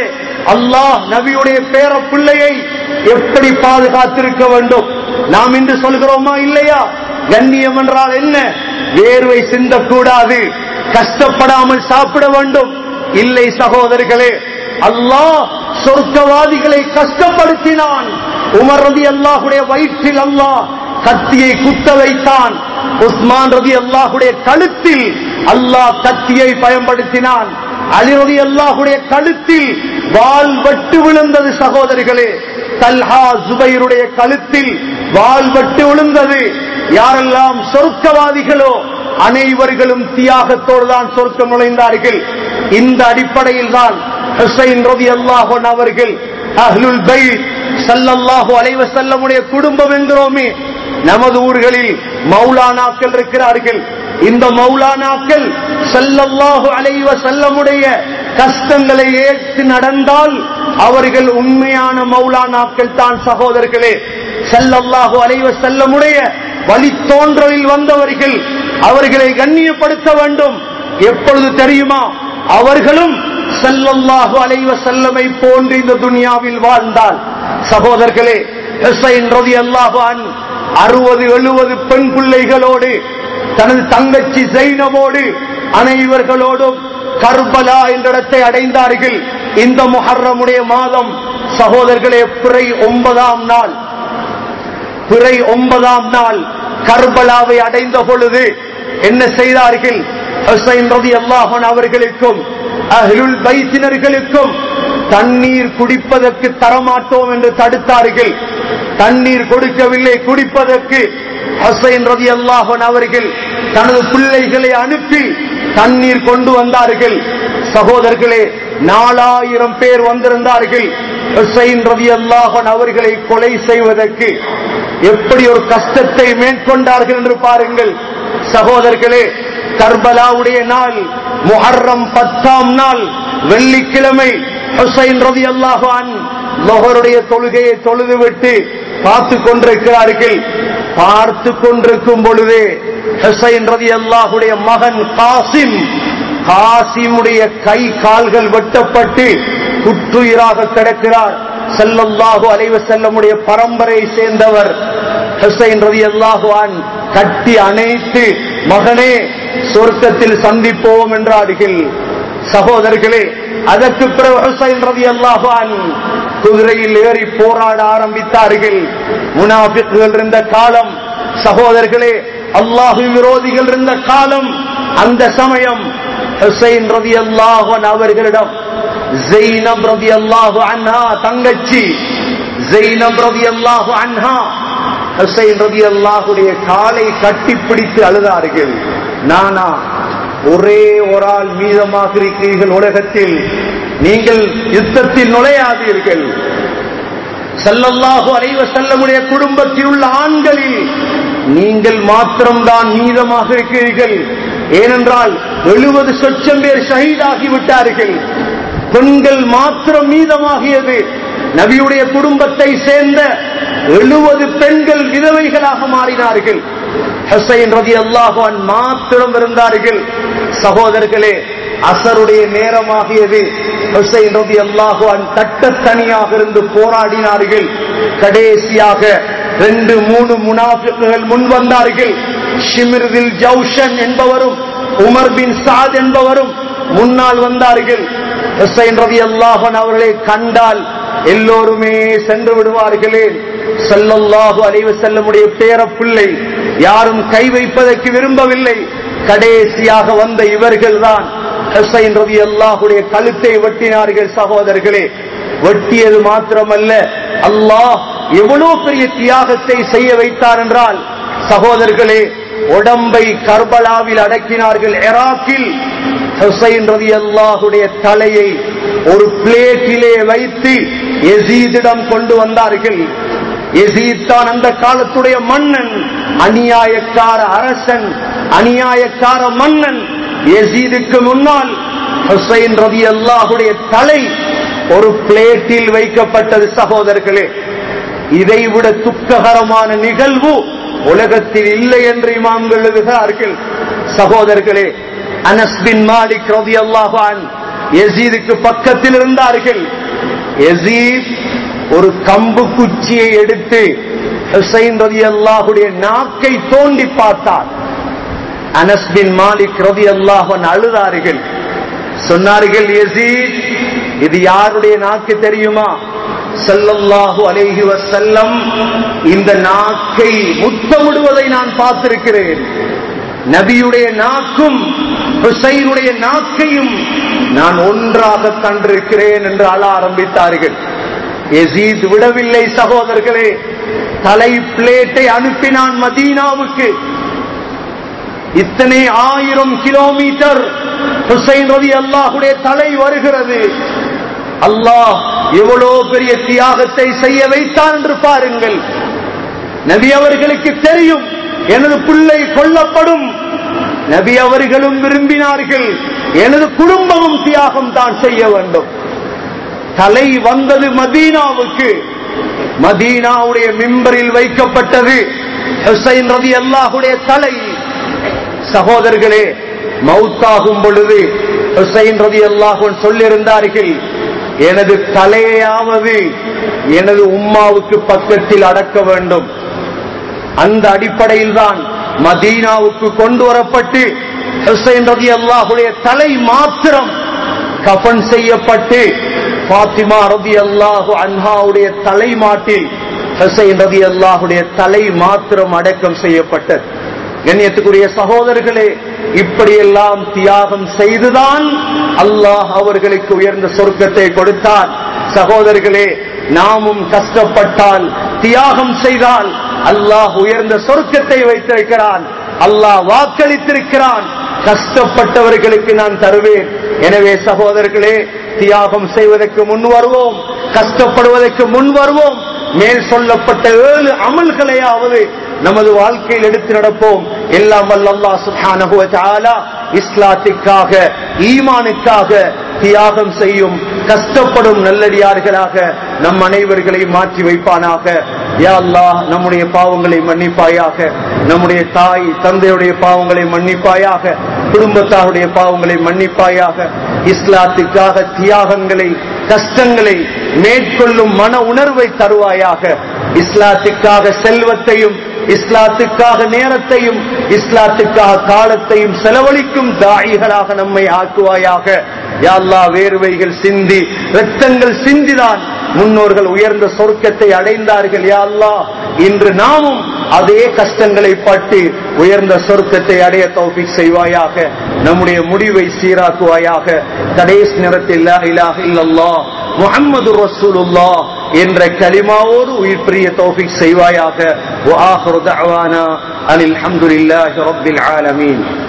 அல்லாஹ் நபியுடைய பேர பிள்ளையை எப்படி பாதுகாத்திருக்க வேண்டும்? நாம் இன்று சொல்கிறோமா இல்லையா? கண்ணியம் என்றால் என்ன? வேர்வை சிந்தக்கூடாது, கஷ்டப்படாமல் சாப்பிட வேண்டும். இல்லை சகோதரர்களே, அல்லாஹ் சொர்க்கவாதிகளை கஷ்டப்படுத்தினான். உமர் ரலியல்லாஹுடைய வயிற்றில் அல்லாஹ் கத்தியை குத்த வைத்தான். உஸ்மான் ரலியல்லாஹுடைய கழுத்தில் அல்லாஹ் கத்தியை பயன்படுத்தினான். அலி ரலியல்லாஹுடைய கழுத்தில் வாள் வெட்டு விழுந்தது. சகோதரிகளே, தல்ஹா ஜுபைருடைய கழுத்தில் வாள் வெட்டு விழுந்தது. யாரெல்லாம் சொர்க்கவாதிகளோ அனைவர்களும் தியாகத்தோடு தான் சொர்க்கம் நுழைந்தார்கள். இந்த அடிப்படையில் தான் ஹுசைன் ரலியல்லாஹு அன்ஹு அவர்கள் அஹ்லுல் பைத் ஸல்லல்லாஹு அலைஹி வஸல்லமுடைய குடும்பம் என்கிறோமே, நமது ஊர்களில் மௌலானாக்கள் இருக்கிறார்கள். இந்த மௌலானாக்கள் ஸல்லல்லாஹு அலைஹி வஸல்லமுடைய கஷ்டங்களை ஏற்று நடந்தால் அவர்கள் உண்மையான மௌலானாக்கள் தான். சகோதரர்களே, ஸல்லல்லாஹு அலைஹி வஸல்லமுடைய வழித்தோன்றலில் வந்தவர்கள், அவர்களை கண்ணியப்படுத்த வேண்டும். எப்பொழுது தெரியுமா? அவர்களும் ஸல்லல்லாஹு அலைஹி வஸல்லமை போன்று இந்த துனியாவில் வாழ்ந்தால். சகோதரர்களே, ஹுசைன் ரலியல்லாஹு அன்ஹு அறுபது எழுபது பெண் பிள்ளைகளோடு தனது தங்கச்சி ஜைனபோடு அனைவர்களோடும் கர்பலா என்ற இடத்தை அடைந்தார்கள். இந்த முஹர்ரமுடைய மாதம் சகோதரர்களே, பிறை ஒன்பதாம் நாள் பிறை ஒன்பதாம் நாள் கர்பலாவை அடைந்த பொழுது என்ன செய்தார்கள்? ஹுசைன் ரலியல்லாஹு அன்ஹு அவர்களுக்கும் அஹ்லுல் பைத்தினர்களுக்கும் தண்ணீர் குடிப்பதற்கு தரமாட்டோம் என்று தடுத்தார்கள். தண்ணீர் கொடுக்கவில்லை குடிப்பதற்கு. ஹுசைன் ரலியல்லாஹு அன்ஹு அவர்கள் தனது பிள்ளைகளை அனுப்பி தண்ணீர் கொண்டு வந்தார்கள். சகோதரர்களே, நாலாயிரம் பேர் வந்திருந்தார்கள் ஹுசைன் ரலியல்லாஹு அன்ஹு அவர்களை கொலை செய்வதற்கு. எப்படி ஒரு கஷ்டத்தை மேற்கொண்டார்கள் என்று பாருங்கள். சகோதரர்களே, கர்பலாவுடைய நாள் முஹர்ரம் பத்தாம் நாள் வெள்ளிக்கிழமை ஹுசைன் ரலியல்லாஹு அன்ஹு லுஹருடைய தொழுகையை தொழுதுவிட்டு பார்த்து கொண்டிருக்கிறார்கள். பார்த்து கொண்டிருக்கும் பொழுதே ஹுசைன் ரலியல்லாஹுடைய மகன் காசிம் காசிமுடைய கை கால்கள் வெட்டப்பட்டு குற்றுயிராக கிடக்கிறார். ஸல்லல்லாஹு அலைஹி வஸல்லமுடைய பரம்பரையை சேர்ந்தவர். ஹுசைன் ரலியல்லாஹு அன்ஹு கட்டி அணைத்து, மகனே சொர்க்கத்தில் சந்திப்போம் என்றார்கள். சகோதரர்களே, அதற்கு பிறகு ஹுசைன் ரலியல்லாஹு அன்ஹு குதிரையில் ஏறி போராட ஆரம்பித்தார்கள். முனாஃபிக்குகள் இருந்த காலம் சகோதரர்களே, அல்லாஹ் விரோதிகள் இருந்த காலம். அந்த சமயம் ஹுசைன் ரலியல்லாஹு அன்ஹு அவர்களிடம் ஸைனப் ரலியல்லாஹு அன்ஹா தங்கச்சி ஸைனப் ரலியல்லாஹு அன்ஹா ஹுசைன் ரலியல்லாஹுடைய காலை கட்டிப்பிடித்து அழுதார்கள். நானா ஒரே ஒரு ஆள் மீதமாக இருக்கிறீர்கள் உலகத்தில், நீங்கள் யுத்தத்தில் நுழையாதீர்கள். ஸல்லல்லாஹு அலைஹி வஸல்லமுடைய குடும்பத்தில் உள்ள ஆண்களில் நீங்கள் மாத்திரம்தான் மீதமாக இருக்கிறீர்கள். ஏனென்றால் எழுபது சொச்சம் பேர் ஷஹீதாகி விட்டார்கள். பெண்கள் மாத்திரம் மீதமாகியது. நபியுடைய குடும்பத்தை சேர்ந்த எழுபது பெண்கள் விதவைகளாக மாறினார்கள். ஹுசைன் ரலியல்லாஹு அன்ஹு மாத்திரம் இருந்தார்கள். சகோதரர்களே, அசருடைய நேரமாகியது. ஹுசைன் ரலியல்லாஹு அன்ஹு தட்டத்தனியாக இருந்து போராடினார்கள். கடைசியாக ரெண்டு மூணு முனாஃபிக்குகள் முன் வந்தார்கள். ஷிமிர்தில் ஜௌஷன் என்பவரும் உமர் பின் சாத் என்பவரும் முன்னால் வந்தார்கள். ஹுசைன் ரலியல்லாஹு அன்ஹு அவர்களை கண்டால் எல்லோருமே சென்று விடுவார்களே. ஸல்லல்லாஹு அலைஹி வஸல்லமுடைய பேர பிள்ளை யாரும் கை வைப்பதற்கு விரும்பவில்லை. கடைசியாக வந்த இவர்கள் தான் ஹுசைன் ரலியல்லாஹுடைய கழுத்தை வெட்டினார்கள். சகோதரர்களே, வெட்டியது மாத்திரமல்ல, அல்லாஹ் எவ்வளவு பெரிய தியாகத்தை செய்ய வைத்தார் என்றால், சகோதரர்களே, உடம்பை கர்பலாவில் அடக்கினார்கள். இராக்கில் ஹுசைன் ரலியல்லாஹுடைய தலையை ஒரு பிளேட்டிலே வைத்து யஸீதிடம் கொண்டு வந்தார்கள். யஸீத் தான் அந்த காலத்துடைய மன்னன், அநியாயக்கார அரசன், அநியாயக்கார மன்னன். யஸீதுக்கு முன்னால் ஹுசைன் ரலியல்லாஹுடைய தலை ஒரு பிளேட்டில் வைக்கப்பட்டது. சகோதரர்களே, இதைவிட துக்ககரமான நிகழ்வு உலகத்தில் இல்லை என்று இமாம்கள் எழுதுகிறார்கள். சகோதரர்களே, அனஸ் பின் மாலிக் ரலியல்லாஹு அன்ஹு யஸீதுக்கு பக்கத்தில் இருந்தார்கள். யஸீத் ஒரு கம்பு குச்சியை எடுத்து ஹுசைன் ரலியல்லாஹுடைய நாக்கை தோண்டி பார்த்தார். அனஸ் பின் மாலிக் ரலியல்லாஹு அன்ஹு அழுதார்கள். சொன்னார்கள், யஸீத் இது யாருடைய நாக்கு தெரியுமா? ஸல்லல்லாஹு அலைஹி வஸல்லம் இந்த நாக்கை முத்தமிடுவதை நான் பார்த்திருக்கிறேன். நபியுடைய நாக்கும் ஹுசைனுடைய நாக்கையும் நான் ஒன்றாக கண்டிருக்கிறேன் என்று அழ ஆரம்பித்தார்கள். யஸீத் விடவில்லை சகோதரர்களே, தலை பிளேட்டை அனுப்பினான் மதீனாவுக்கு. இத்தனை ஆயிரம் கிலோமீட்டர் ஹுசைன் ரலியல்லாஹுடைய தலை வருகிறது. அல்லாஹ் எவ்வளவு பெரிய தியாகத்தை செய்ய வைத்தான் என்று பாருங்கள். நபி அவர்களுக்கு தெரியும் எனது பிள்ளை கொல்லப்படும். நபி அவர்களும் விரும்பினார்கள் எனது குடும்பமும் தியாகம் தான் செய்ய வேண்டும். தலை வந்தது மதீனாவுக்கு. மதீனாவுடைய மிம்பரில் வைக்கப்பட்டது ஹுசைன் ரலியல்லாஹுடைய தலை. சகோதரர்களே, மௌத்தாகும் பொழுது ஹுசைன் ரலியல்லாஹு அன்ஹு சொல்லியிருந்தார்கள், எனது தலையாவது எனது உம்மாவுக்கு பக்கத்தில் அடக்க வேண்டும். அந்த அடிப்படையில் தான் மதீனாவுக்கு கொண்டு வரப்பட்டு ஹுசைன் ரலியல்லாஹுடைய தலை மாத்திரம் கஃன் செய்யப்பட்டு ஃபாத்திமா ரலியல்லாஹு அன்ஹாவுடைய தலை மாட்டில் ஹுசைன் ரலியல்லாஹுடைய தலை மாத்திரம் அடக்கம் செய்யப்பட்டது. கண்ணியத்துக்குரிய சகோதரர்களே, இப்படியெல்லாம் தியாகம் செய்துதான் அல்லாஹ் அவர்களுக்கு உயர்ந்த சொர்க்கத்தை கொடுத்தார். சகோதரர்களே, நாமும் கஷ்டப்பட்டால், தியாகம் செய்தால் அல்லாஹ் உயர்ந்த சொர்க்கத்தை வைத்திருக்கிறான். அல்லாஹ் வாக்களித்திருக்கிறான், கஷ்டப்பட்டவர்களுக்கு நான் தருவேன். எனவே சகோதரர்களே, தியாகம் செய்வதற்கு முன் வருவோம், கஷ்டப்படுவதற்கு முன் வருவோம். மேல் சொல்லப்பட்ட ஏழு அமல்களையாவது நமது வாழ்க்கையில் எடுத்து நடப்போம். எல்லாம் வல்ல அல்லாஹ் சுப்ஹானஹு வ தஆலா இஸ்லாத்துக்காக, ஈமானுக்காக தியாகம் செய்யும் கஷ்டப்படும் நல்லடியார்களாக நம் அனைவர்களை மாற்றி வைப்பானாக. யா அல்லாஹ், நம்முடைய பாவங்களை மன்னிப்பாயாக, நம்முடைய தாய் தந்தையுடைய பாவங்களை மன்னிப்பாயாக, குடும்பத்தாருடைய பாவங்களை மன்னிப்பாயாக. இஸ்லாத்துக்காக தியாகங்களை, கஷ்டங்களை மேற்கொள்ளும் மன உணர்வை தருவாயாக. இஸ்லாத்துக்காக செல்வத்தையும், இஸ்லாத்துக்காக நேரத்தையும், இஸ்லாத்துக்காக காலத்தையும் செலவழிக்கும் தாயிகளாக நம்மை ஆக்குவாயாக. யா அல்லாஹ், வேர்வைகள் சிந்தி, இரத்தங்கள் சிந்திதான் முன்னோர்கள் உயர்ந்த சொர்க்கத்தை அடைந்தார்கள். யா அல்லாஹ், இன்று நாமும் அதே கஷ்டங்களை பட்டு உயர்ந்த சொர்க்கத்தை அடைய தௌஃபீக் செய்வாயாக. நம்முடைய முடிவை சீராக்குவாயாக. கடைசி நேரத்தில் லா இலாஹ இல்லல்லாஹ் முஹம்மது ரசூலுல்லாஹ் என்ற கலிமாவோடு உயிர் பிரிய தௌஃபீக் செய்வாயாக. வ ஆகிரு தஅவானா அனில் ஹம்துலில்லாஹி ரப்பில் ஆலமீன்.